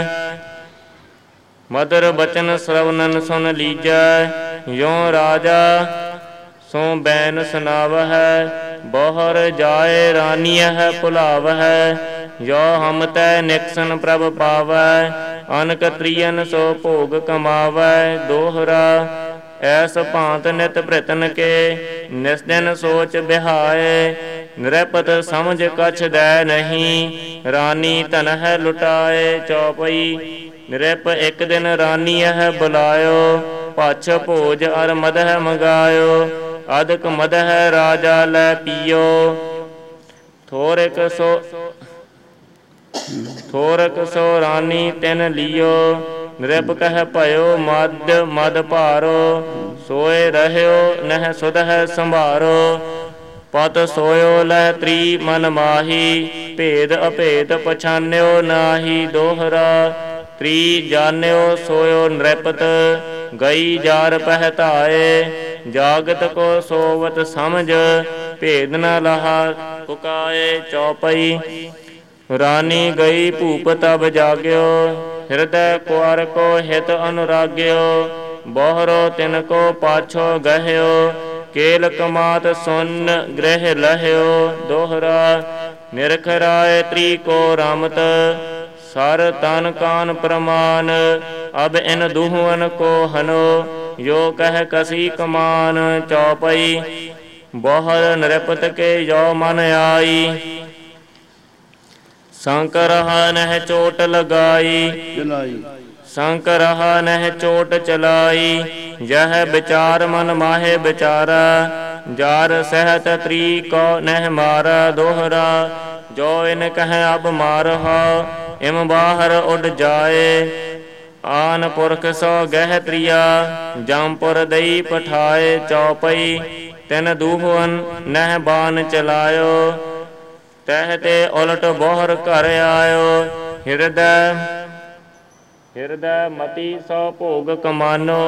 ਮਦਰ ਬਚਨ ਸ਼ਰਵਨਨ ਸੁਨ ਲੀਜੈ। ਯੋਂ ਰਾਜਾ ਸੋ ਬੈਨ ਸੁਨਾਵਹਿ ਬੋਹਰ ਜਾਏ ਰਾਨੀਅ ਭੁਲਾਵਹਿ। ਜੋ ਹਮ ਤੈ ਨਿਕਸਨ ਪ੍ਰਭ ਪਾਵੈ ਅਨਕ ਤ੍ਰਿਯਨ ਸੋ ਭੋਗ ਕਮਾਵੈ। ਦੋਹਰਾ ਐਸ ਭਾਂਤ ਨਿਤ ਭ੍ਰਿਤਨ ਕੇ ਨਿਸ ਦਿਨ ਸੋਚ ਬਿਹਾਏ। ਨਿਰਪਤ ਸਮਝ ਕਛ ਦੈ ਨਹੀਂ ਰਾਨੀ ਧਨਹਿ ਲੁਟਾਏ। ਚੌਪਈ ਨਿਰਪ ਇੱਕ ਦਿਨ ਰਾਨੀਅ ਬੁਲਾਇਓ ਪਛ ਭੋਜ ਅਰ ਮਦਹਿ ਮੰਗਾਇਓ। ਅਦਕ ਮਦਹਿ ਰਾਜਾ ਲੈ ਪੀਓ ਥੋਰਕ ਸੋ ਥੋਰਕ ਸੋ ਰਾਨੀ ਤਿਨ ਲੀਓ। ਨਿਰਪ ਕਹਿ ਭਇਓ ਮਦ ਮਦ ਭਾਰੋ ਸੋਏ ਰਹਿਓ ਨਹਿ ਸੁਧਹਿ ਸੰਭਾਰੋ। ਪਤ ਸੋਇਓ ਲੈ ਤ੍ਰੀ ਮਨ ਮਾਹੀ ਭੇਦ ਅਭੇਦ ਪਛਾਨਿਓ ਨਾਹੀ। ਦੋਹਰਾ ਤ੍ਰੀ ਜਾਣਿਓ ਸੋਇਓ ਨਿਰਪਤ ਗਈ ਜਾਰ ਪਹਿਤਾਏ। ਜਾਗਤ ਕੋ ਸੋਵਤ ਸਮਝ ਭੇਦ ਨ ਲਹਾ ਪੁਕਾਏ। ਚੌਪਈ ਰਾਨੀ ਗਈ ਭੂਪ ਤਬ ਜਾਗਿਓ ਹਿਰਦੈ ਕੁਆਰ ਕੋ ਹਿਤ ਅਨੁਰਾਗਿਓ। ਬੋਹਰੋ ਤਿਨ ਕੋ ਪਾਛੋ ਗਹਿਓ ਕੇਲ ਕਮਾਤ ਸੁਨ ਗ੍ਰਹਿ ਲਹਿਓ। ਦੋਹਰਾ ਨਿਰਖ ਰਾਏ ਤ੍ਰੀ ਕੋ ਰਾਮਤ ਸਰ ਤਨ ਕਾਨ ਪ੍ਰਮਾਨ। ਅਬ ਇਨ ਦੁਹਵਨ ਕੋ ਹਨੋ ਜੋ ਕਹਿ ਕਸੀ ਕਮਾਨ। ਚੌਪਈ ਬੋਹਰ ਨਿਰਪਤ ਕੇ ਜੋ ਮਨ ਆਈ ਸੰਕਰ ਨਹਿ ਚੋਟ ਲਗਾਈ। ਚਲਾਈ ਸੰਕਰ ਨਹਿ ਚੋਟ ਚਲਾਈ ਜਹ ਵਿਚਾਰ ਮਨ ਮਾਹੇ ਵਿਚਾਰਾ। ਜਾਰ ਸਹਿਤ ਤ੍ਰੀ ਕੋ ਨਹਿ ਮਾਰਾ। ਦੋਹਰਾ ਜੋ ਇਨ ਕਹਿ ਅਬ ਮਾਰਹਾ ਇਮ ਬਾਹਰ ਉੱਡ ਜਾਏ। ਆਨ ਪੁਰਖ ਸੋ ਗਹਿ ਤ੍ਰਿਆ ਜੰਪੁਰ ਦਈ ਪਠਾਏ। ਚੌਪਈ ਤਿਨ ਦੂਹਨ ਨਹਿ ਬਾਨ ਚਲਾਇਓ ਤਹਿ ਤੇ ਉਲਟ ਬੋਹਰ ਘਰ ਆਇਓ। ਹਿਰਦੈ ਹਿਰਦੈ ਮਤੀ ਸੋ ਭੋਗ ਕਮਾਨੋ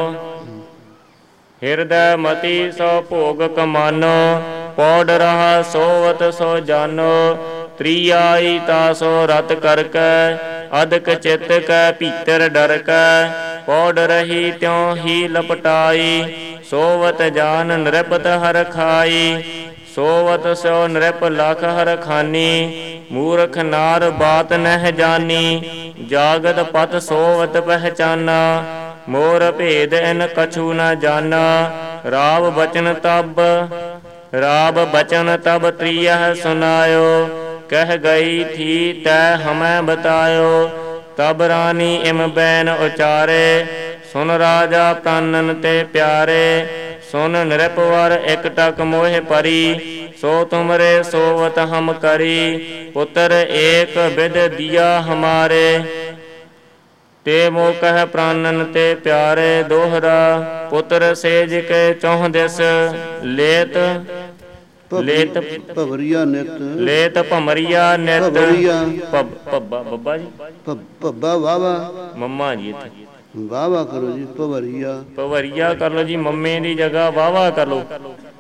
ਹਿਰਦੈ ਮਤੀ ਸੋ ਭੋਗ ਕਮਾਨੋ। ਪੌੜ ਰਹਾ ਸੋਵਤ ਸੋ ਜਾਨੋ ਤ੍ਰੀ ਆਈ ਤਾ ਸੋ ਰਤ ਕਰਕੈ। ਅਦਕ ਚਿਤ ਕੈ ਭੀਤਰ ਡਰਕੈ ਪੌੜ ਰਹੀ ਤਿਉ ਹੀ ਲਪਟਾਈ। ਸੋਵਤ ਜਾਨ ਨਿਰਪਤ ਹਰ ਖਾਈ ਸੋਵਤ ਸੋ ਨਿਰਪ ਲਖ ਹਰ ਖਾਨੀ। ਮੂਰਖ ਨਾਰ ਬਾਤ ਨਹਿ ਜਾਨੀ ਜਾਗਤ ਪਤ ਸੋਵਤ ਪਹਿਚਾਨਾ। ਮੋਰ ਭੇਦ ਇਨ ਕਛੂ ਨ ਜਾਨਾ ਰਾਵ ਬਚਨ ਤਬ ਰਾਵ ਬਚਨ ਤਬ ਤ੍ਰਿਯ ਸੁਨਾਇਓ। ਕਹਿ ਗਈ ਥੀ ਤੈ ਹਮੈ ਬਤਾਇਓ ਤਬ ਰਾਨੀ ਇਮ ਬੈਨ ਉਚਾਰੇ। ਸੁਨ ਰਾਜਾ ਪ੍ਰਾਨਨ ਤੇ ਪਿਆਰੇ ਸੁਨ ਨਿਰਪਵਰ ਇਕ ਟਕ ਮੋਹਿ ਪਰੀ। ਸੋ ਤੁਮਰੇ ਸੋਵਤ ਹਮ ਕਰੀ ਪੁੱਤਰ ਏਕ ਬਿਦ ਦਿਆ ਹਮਾਰੇ। ਤੇ ਮੋ ਕਹਿ ਪ੍ਰਾਨਨ ਤੇ ਪਿਆਰੇ। ਦੋਹਰਾ ਪੁੱਤਰ ਸੇਜ ਕੇ ਚੌਹ ਦਿਸ ਲੇਤ ਲੇਤ ਭਵਰੀਆ ਨਿਤ ਲੇਤ ਭਮਰੀਆ ਨਿਤ। ਭਵਰੀਆ ਭੱਬਾ ਬੱਬਾ ਜੀ ਭੱਬਾ ਵਾਵਾ ਮੰਮਾ ਜੀ ਇੱਥੇ ਵਾਵਾ ਕਰੋ ਜੀ। ਭਵਰੀਆ ਭਵਰੀਆ ਕਰ ਲੋ ਜੀ ਮੰਮੇ ਦੀ ਜਗ੍ਹਾ ਵਾਵਾ ਕਰ ਲੋ।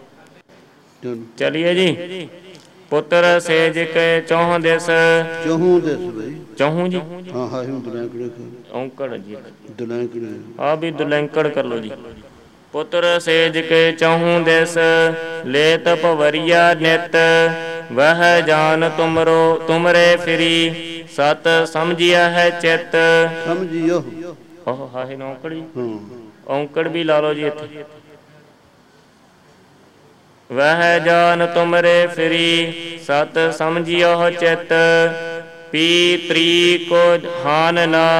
ਚਲਿਏ ਜੀ ਪੁੱਤਰ ਸੇਜ ਕੇ ਚੌਹ ਦਿਸ ਚੌਹੂ ਦਿਸ ਬਈ ਚੌਹੂ ਜੀ ਹਾਂ ਹਾਂ ਦੁਲੈਂਕੜੇ ਔਂਕੜ ਜੀ ਦੁਲੈਂਕੜੇ ਆ ਵੀ ਦੁਲੈਂਕੜ ਕਰ ਲੋ ਜੀ। ਪੁੱਤਰ ਸੇਜ ਕੇ ਚੌਹੂ ਦਿਸ ਲੇਤ ਭਵਰੀਆ ਨਿਤ ਵਹਿ ਜਾਨ ਤੁਮਰੋ ਤੁਮਰੇ ਫਿਰੀ ਸਤ ਸਮਝਿਆ ਹੈ ਚਿਤ। ਸਮਝਿਓ ਉਹ ਹਾਹੇ ਨੌਕੜ ਜੀ ਹਾਂ ਔਂਕੜ ਵੀ ਲਾ ਲਓ ਜੀ ਇੱਥੇ। ਵਹਿ ਜਾਨ ਤੁਮਰੇ ਫਿਰੀ ਸਤ ਸਮਝਿਓ ਚਿਤ। ਪੀ ਤਰੀ ਕੋ ਹਾਨ ਨਾ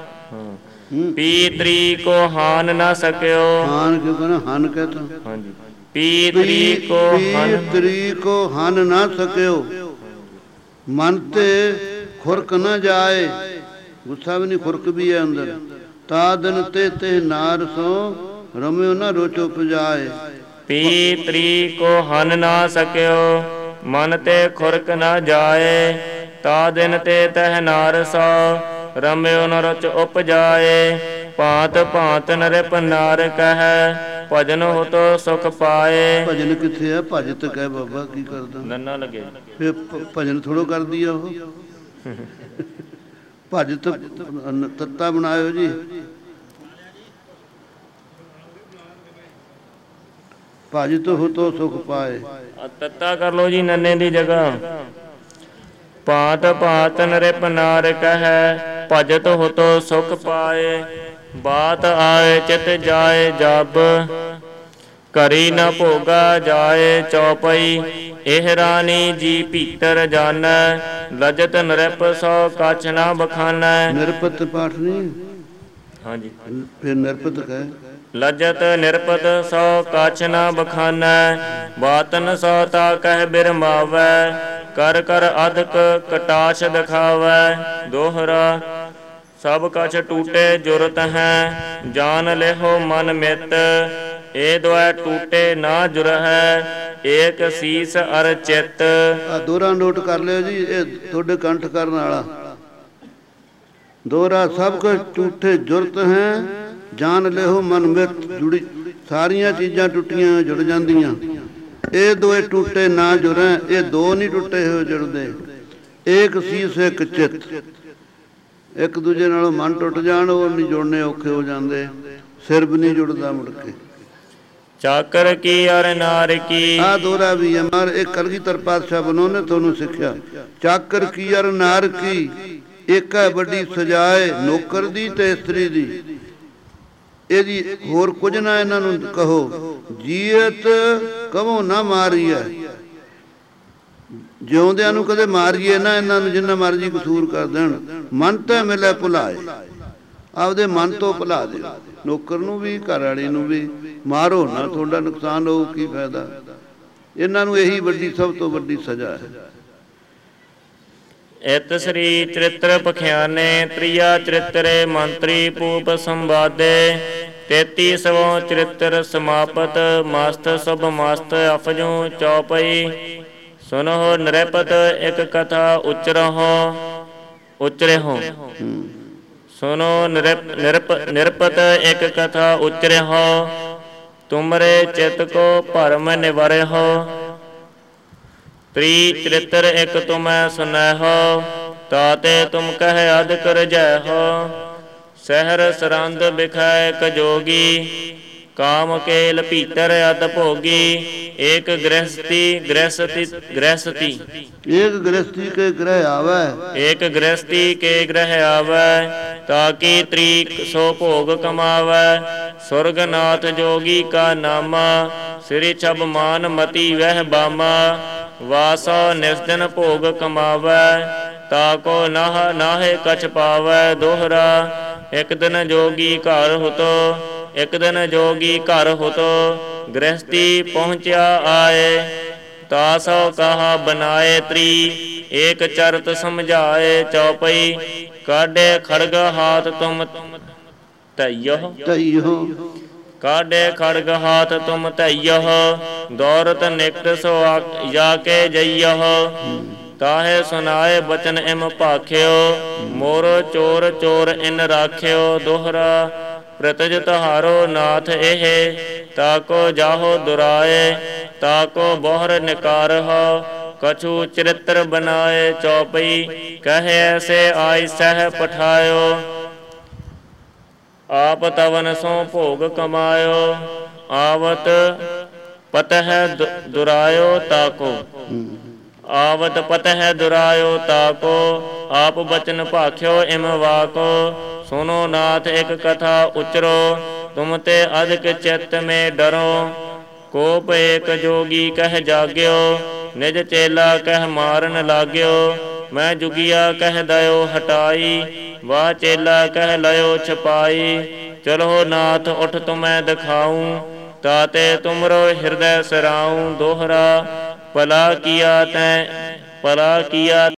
ਪੀ ਤਰੀ ਕੋ ਹਾਨ ਨਾ ਸਕਿਓ। ਹਾਨ ਕਿਉਂ ਕਹਿੰਦਾ? ਹਨ ਕਹਤਾ। ਹਾਂਜੀ। ਪੀ ਤਰੀ ਕੋ ਪੀ ਤਰੀ ਕੋ ਹਨ ਨਾ ਸਕਿਓ। ਮਨ ਤੇ ਖੁਰਕ ਨਾ ਜਾਏ। ਗੁੱਸਾ ਵੀ ਨਹੀਂ, ਖੁਰਕ ਵੀ ਹੈ ਅੰਦਰ। ਤਾ ਦਿਨ ਤੇ ਤੇ ਨਾਰ ਸੋ ਰਮਿਓ ਨਾ ਰੋਚ ਉਪਜਾਏ। ਪੀ ਤਰੀ ਕੋ ਹਨ ਨਾ ਸਕਿਓ। ਮਨ ਤੇ ਖੁਰਕ ਨਾ ਜਾਏ। ਤਾ ਦਿਨ ਤੇ ਤਹਿ ਨਾਰ ਸੋ ਰਮਿਓ ਨ ਰੁਚ ਉਪਜਾਏ। ਭਾਂਤ ਭਾਂਤ ਨਰਿਪ ਨਾਰ ਕਹਿ ਭਜਨ ਹੋਤੋ ਸੁਖ ਪਾਏ। ਭਜਨ ਕਿੱਥੇ ਆ? ਭਜਤ ਕਹਿ ਬਾਬਾ, ਕੀ ਕਰਦਾ? ਨੰਨਾ ਲੱਗੇ ਫਿਰ ਭਜਨ ਥੋੜੋ ਕਰਦੀ ਆ ਉਹ। ਭਜਤ ਤੱਤਾ ਬਣਾਇਓ ਜੀ। ਭਜਤ ਹੋਤੋ ਸੁਖ ਪਾਏ। ਤੱਤਾ ਕਰ ਲੋ ਜੀ ਨੰਨੇ ਦੀ ਜਗ੍ਹਾ। ਭਾਂਤ ਭਾਂਤ ਨਰਿਪ ਨਾਰ ਕਹਿ ਭਜਤ ਹੋਤੋ ਸੁਖ ਪਾਏ। ਬਾਤ ਆਏ ਚਿਤ ਜਾਏ ਜਬ ਕਰੀ ਨ ਭੋਗਾ ਜਾਏ ਚੌਪਈ। ਇਹ ਰਾਣੀ ਜੀ ਭੀਤਰ ਜਾਨੈ ਲਜਤ ਨਰਿਪ ਸੋ ਕਛ ਨਾ ਬਖਾਨੈ। ਨਿਰਪਤ ਪਾਠ ਨਹੀਂ? ਹਾਂਜੀ। ਫਿਰ ਨਿਰਪਤ ਕਹੇ। ਲਜਤ ਨਿਰਪਤ ਸੋ ਕਛ ਨਾ ਬਖਾਨੈ। ਬਾਤਨ ਸੋ ਤਾ ਕਹਿ ਬਿਰਮਾਵੈ ਕਰ ਕਰ ਅਧਕ ਕਟਾਸ਼ ਦਿਖਾਵੈ। ਦੋਹਰਾ ਸਭ ਕਛ ਟੂਟੇ ਜੁਰਤ ਹੈ ਜਾਨ ਲਿਹੋ ਮਨ ਮਿਤ। ਇਹ ਦੁਆਇ ਟੂਟੇ ਨਾ ਜੁਰਹੈ ਏਕ ਸੀਸ ਅਰ ਚਿਤ। ਆ ਦੋਹਰਾ ਨੋਟ ਕਰ ਲਿਓ ਜੀ, ਇਹ ਤੁਹਾਡੇ ਕੰਠ ਕਰਨ ਵਾਲਾ ਦੋਹਰਾ। ਸਭ ਕੁਝ ਟੂਟੇ ਜੁਰਤ ਹੈ ਜਾਨ ਲਿਹੋ ਮਨ ਮਿਤ। ਜੁੜੀ ਸਾਰੀਆਂ ਚੀਜ਼ਾਂ ਟੁੱਟੀਆਂ ਜੁੜ ਜਾਂਦੀਆਂ। ਇਹ ਦੋਏ ਟੁੱਟੇ ਨਾ ਜੁੜੈ। ਇਹ ਦੋ ਨਹੀਂ ਟੁੱਟੇ ਹੋਏ ਜੁੜਦੇ। ਏਕ ਸੀਸ ਇੱਕ ਚਿੱਤ। ਇੱਕ ਦੂਜੇ ਨਾਲੋਂ ਮਨ ਟੁੱਟ ਜਾਣ, ਉਹ ਨਹੀਂ ਜੁੜਨੇ ਔਖੇ ਹੋ ਜਾਂਦੇ। ਸਿਰ ਵੀ ਨਹੀਂ ਜੁੜਦਾ ਮੁੜ ਕੇ। ਚਾਕਰ ਕੀ ਅਰ ਨਾਰ ਕੀ। ਆ ਦੋਹਰਾ ਵੀ ਹੈ ਮਾਰ। ਇਹ ਕਲਗੀਧਰ ਪਾਤਸ਼ਾਹ ਬਨੋ ਨੇ ਤੁਹਾਨੂੰ ਸਿੱਖਿਆ। ਚਾਕਰ ਕੀ ਅਰ ਨਾਰ ਕੀ ਇੱਕ ਹੈ ਵੱਡੀ ਸਜਾਏ ਨੌਕਰ ਦੀ ਤੇ ਇਸਤਰੀ ਦੀ। ਇਹਦੀ ਹੋਰ ਕੁਝ ਨਾ ਇਹਨਾਂ ਨੂੰ ਕਹੋ। ਜੀਅਤ ਕਹੋ ਨਾ ਮਾਰੀਐ। ਜਿਉਂਦਿਆਂ ਨੂੰ ਕਦੇ ਮਾਰੀਏ ਨਾ ਇਹਨਾਂ ਨੂੰ, ਜਿੰਨਾ ਮਰਜੀ ਕਸੂਰ ਕਰ ਦੇਣ। ਮਨ ਤੇ ਮਿਲੇ ਭੁਲਾਏ। ਆਪਦੇ ਮਨ ਤੋਂ ਭੁਲਾ ਦਿਓ। ਨੌਕਰ ਨੂੰ ਵੀ ਘਰ ਵਾਲੀ ਨੂੰ ਵੀ ਮਾਰੋ ਨਾ, ਤੁਹਾਡਾ ਨੁਕਸਾਨ ਹੋਊ, ਕੀ ਫਾਇਦਾ। ਇਹਨਾਂ ਨੂੰ ਇਹੀ ਵੱਡੀ ਸਭ ਤੋਂ ਵੱਡੀ ਸਜ਼ਾ ਹੈ। ਇਤ ਸ੍ਰੀ ਚਰਿਤ੍ਰ ਪਖਿਆਨੇ ਤ੍ਰਿਆ ਚਰਿਤਰੇ ਮੰਤਰੀ ਪੂਪ ਸੰਵਾਦੇ। ਤੇਤੀ ਸਵੋ ਚਰਿਤ੍ਰ ਸਮਾਪਤ ਮਸਤ ਸੁਭ ਮਸਤ ਅਫਜੂ ਚੌਪਈ। ਸੁਨੋ ਨਿਰਪਤ ਇਕ ਕਥਾ ਉਚਰਹੁ ਉਚਰਿਹੁ। ਸੁਨੋ ਨਿਰਪ ਨਿਰਪਤ ਇਕ ਕਥਾ ਉਚਰਿਹੁ। ਤੁਮਰੇ ਚਿਤ ਕੋ ਭਰਮ ਨਿਵਰਿਹੁ। ਤ੍ਰੀ ਚਰਿਤ੍ਰ ਇਕ ਤੁਮੈ ਸੁਨੈਹੁ ਤਾਤੇ ਤੁਮ ਕਹਿ ਅਧਿਕ ਰਜੈਹੁ। ਸਹਿਰ ਸਰੰਦ ਬਿਖੈ ਇਕ ਜੋਗੀ ਕਾਮ ਕੇਲ ਭੀਤਰ ਅਦ ਭੋਗੀ। ਏਕ ਗ੍ਰਹਸਤੀ ਗ੍ਰਹਸਤੀ ਗ੍ਰਹਸਤੀ ਏਕ ਗ੍ਰਹਸਤੀ ਕੇ ਗ੍ਰਹਿ ਆਵੈ। ਏਕ ਗ੍ਰਹਸਤੀ ਕੇ ਗ੍ਰਹਿ ਆਵੈ ਤਾਕੀ ਤਰੀਕ ਸੋ ਭੋਗ ਕਮਾਵੈ। ਸੁਰਗਨਾਥ ਜੋਗੀ ਕਾ ਨਾਮਾ ਸ੍ਰੀ ਛਬ ਮਾਨ ਮਤੀ ਵਹਿ ਬਾਮਾ। ਵਾਸੋ ਨਿਸਦਿਨ ਭੋਗ ਕਮਾਵੈ ਤਾਕੋ ਨਾਹ ਨਾਹੇ ਕਛ ਪਾਵੈ। ਦੋਹਰਾ ਇਕ ਦਿਨ ਜੋਗੀ ਘਰ ਹੁਤੋ ਇਕ ਦਿਨ ਜੋਗੀ ਘਰ ਹੁਤੋ ਗ੍ਰਹਸਤੀ ਪਹੁੰਚਿਆ ਆਏ। ਤਾਸੋ ਕਹਾ ਬਨਾਏ ਤ੍ਰੀ ਏਕ ਚਰਤ ਸਮਝਾਏ ਚੌਪਈ। ਕਾਢੇ ਖੜਗ ਹਾਥ ਤੁਮ ਧਈਹੁ ਧਈਹੁ। ਕਾਢੇ ਖੜਗ ਹਾਥ ਤੁਮ ਧਈਹੁ। ਦੌਰਤ ਨਿਕਟ ਸੋ ਜਾ ਕੇ ਜਈਹੁ। ਤਾਹੇ ਸੁਨਾਏ ਬਚਨ ਇਮ ਭਾਖਿਓ ਮੋਰ ਚੋਰ ਚੋਰ ਇਨ ਰਾਖਿਓ। ਦੋਹਰਾ ਪ੍ਰਤਜ ਤੁਹਾਰੋ ਨਾਥ ਇਹ ਤਾਕੋ ਜਾਹੋ ਦੁਰਾਏ। ਤਾਕੋ ਬੋਹਰ ਨਿਕਾਰਹੁ ਕਛੂ ਚਰਿਤ੍ਰ ਬਨਾਏ ਚੌਪਈ। ਕਹੇ ਐਸੇ ਆਈ ਸਹਿ ਪਠਾਇਓ ਆਪ ਤਵਨ ਸੋ ਭੋਗ ਕਮਾਇਓ। ਆਵਤ ਪਤਹਿ ਦੁਰਾਇਓ ਤਾਕੋ ਆਵਤ ਪਤਹਿ ਦੁਰਾਇਓ ਤਾਕੋ। ਆਪ ਬਚਨ ਭਾਖਿਓ ਇਮ ਵਾਕੋ। ਸੁਨੋ ਨਾਥ ਇਕ ਕਥਾ ਉਚਰੋ ਤੁਮ ਤੇ ਅਧਿਕ ਚਿਤ ਮੇ ਡਰੋ। ਕੋਪ ਏਕ ਜੋਗੀ ਕਹਿ ਜਾਗਿਓ ਨਿਜ ਚੇਲਾ ਕਹਿ ਮਾਰਨ ਲਾਗਿਓ। ਮੈਂ ਜੁਗੀਆ ਕਹਿ ਦਇਓ ਹਟਾਈ, ਵਾਹ ਚੇਲਾ ਕਹਿ ਲਇਓ ਛਪਾਈ। ਚਲੋ ਨਾਥ ਉਠ ਤੁਮੈ ਦਿਖਾਊਂ, ਤਾਤੇ ਤੁਮਰੋ ਹਿਰਦੈ ਸਰਾਊਂ। ਦੋਹਰਾ ਭਲਾ ਕੀਆ ਤੈਂ ਭਲਾ ਕੀਆ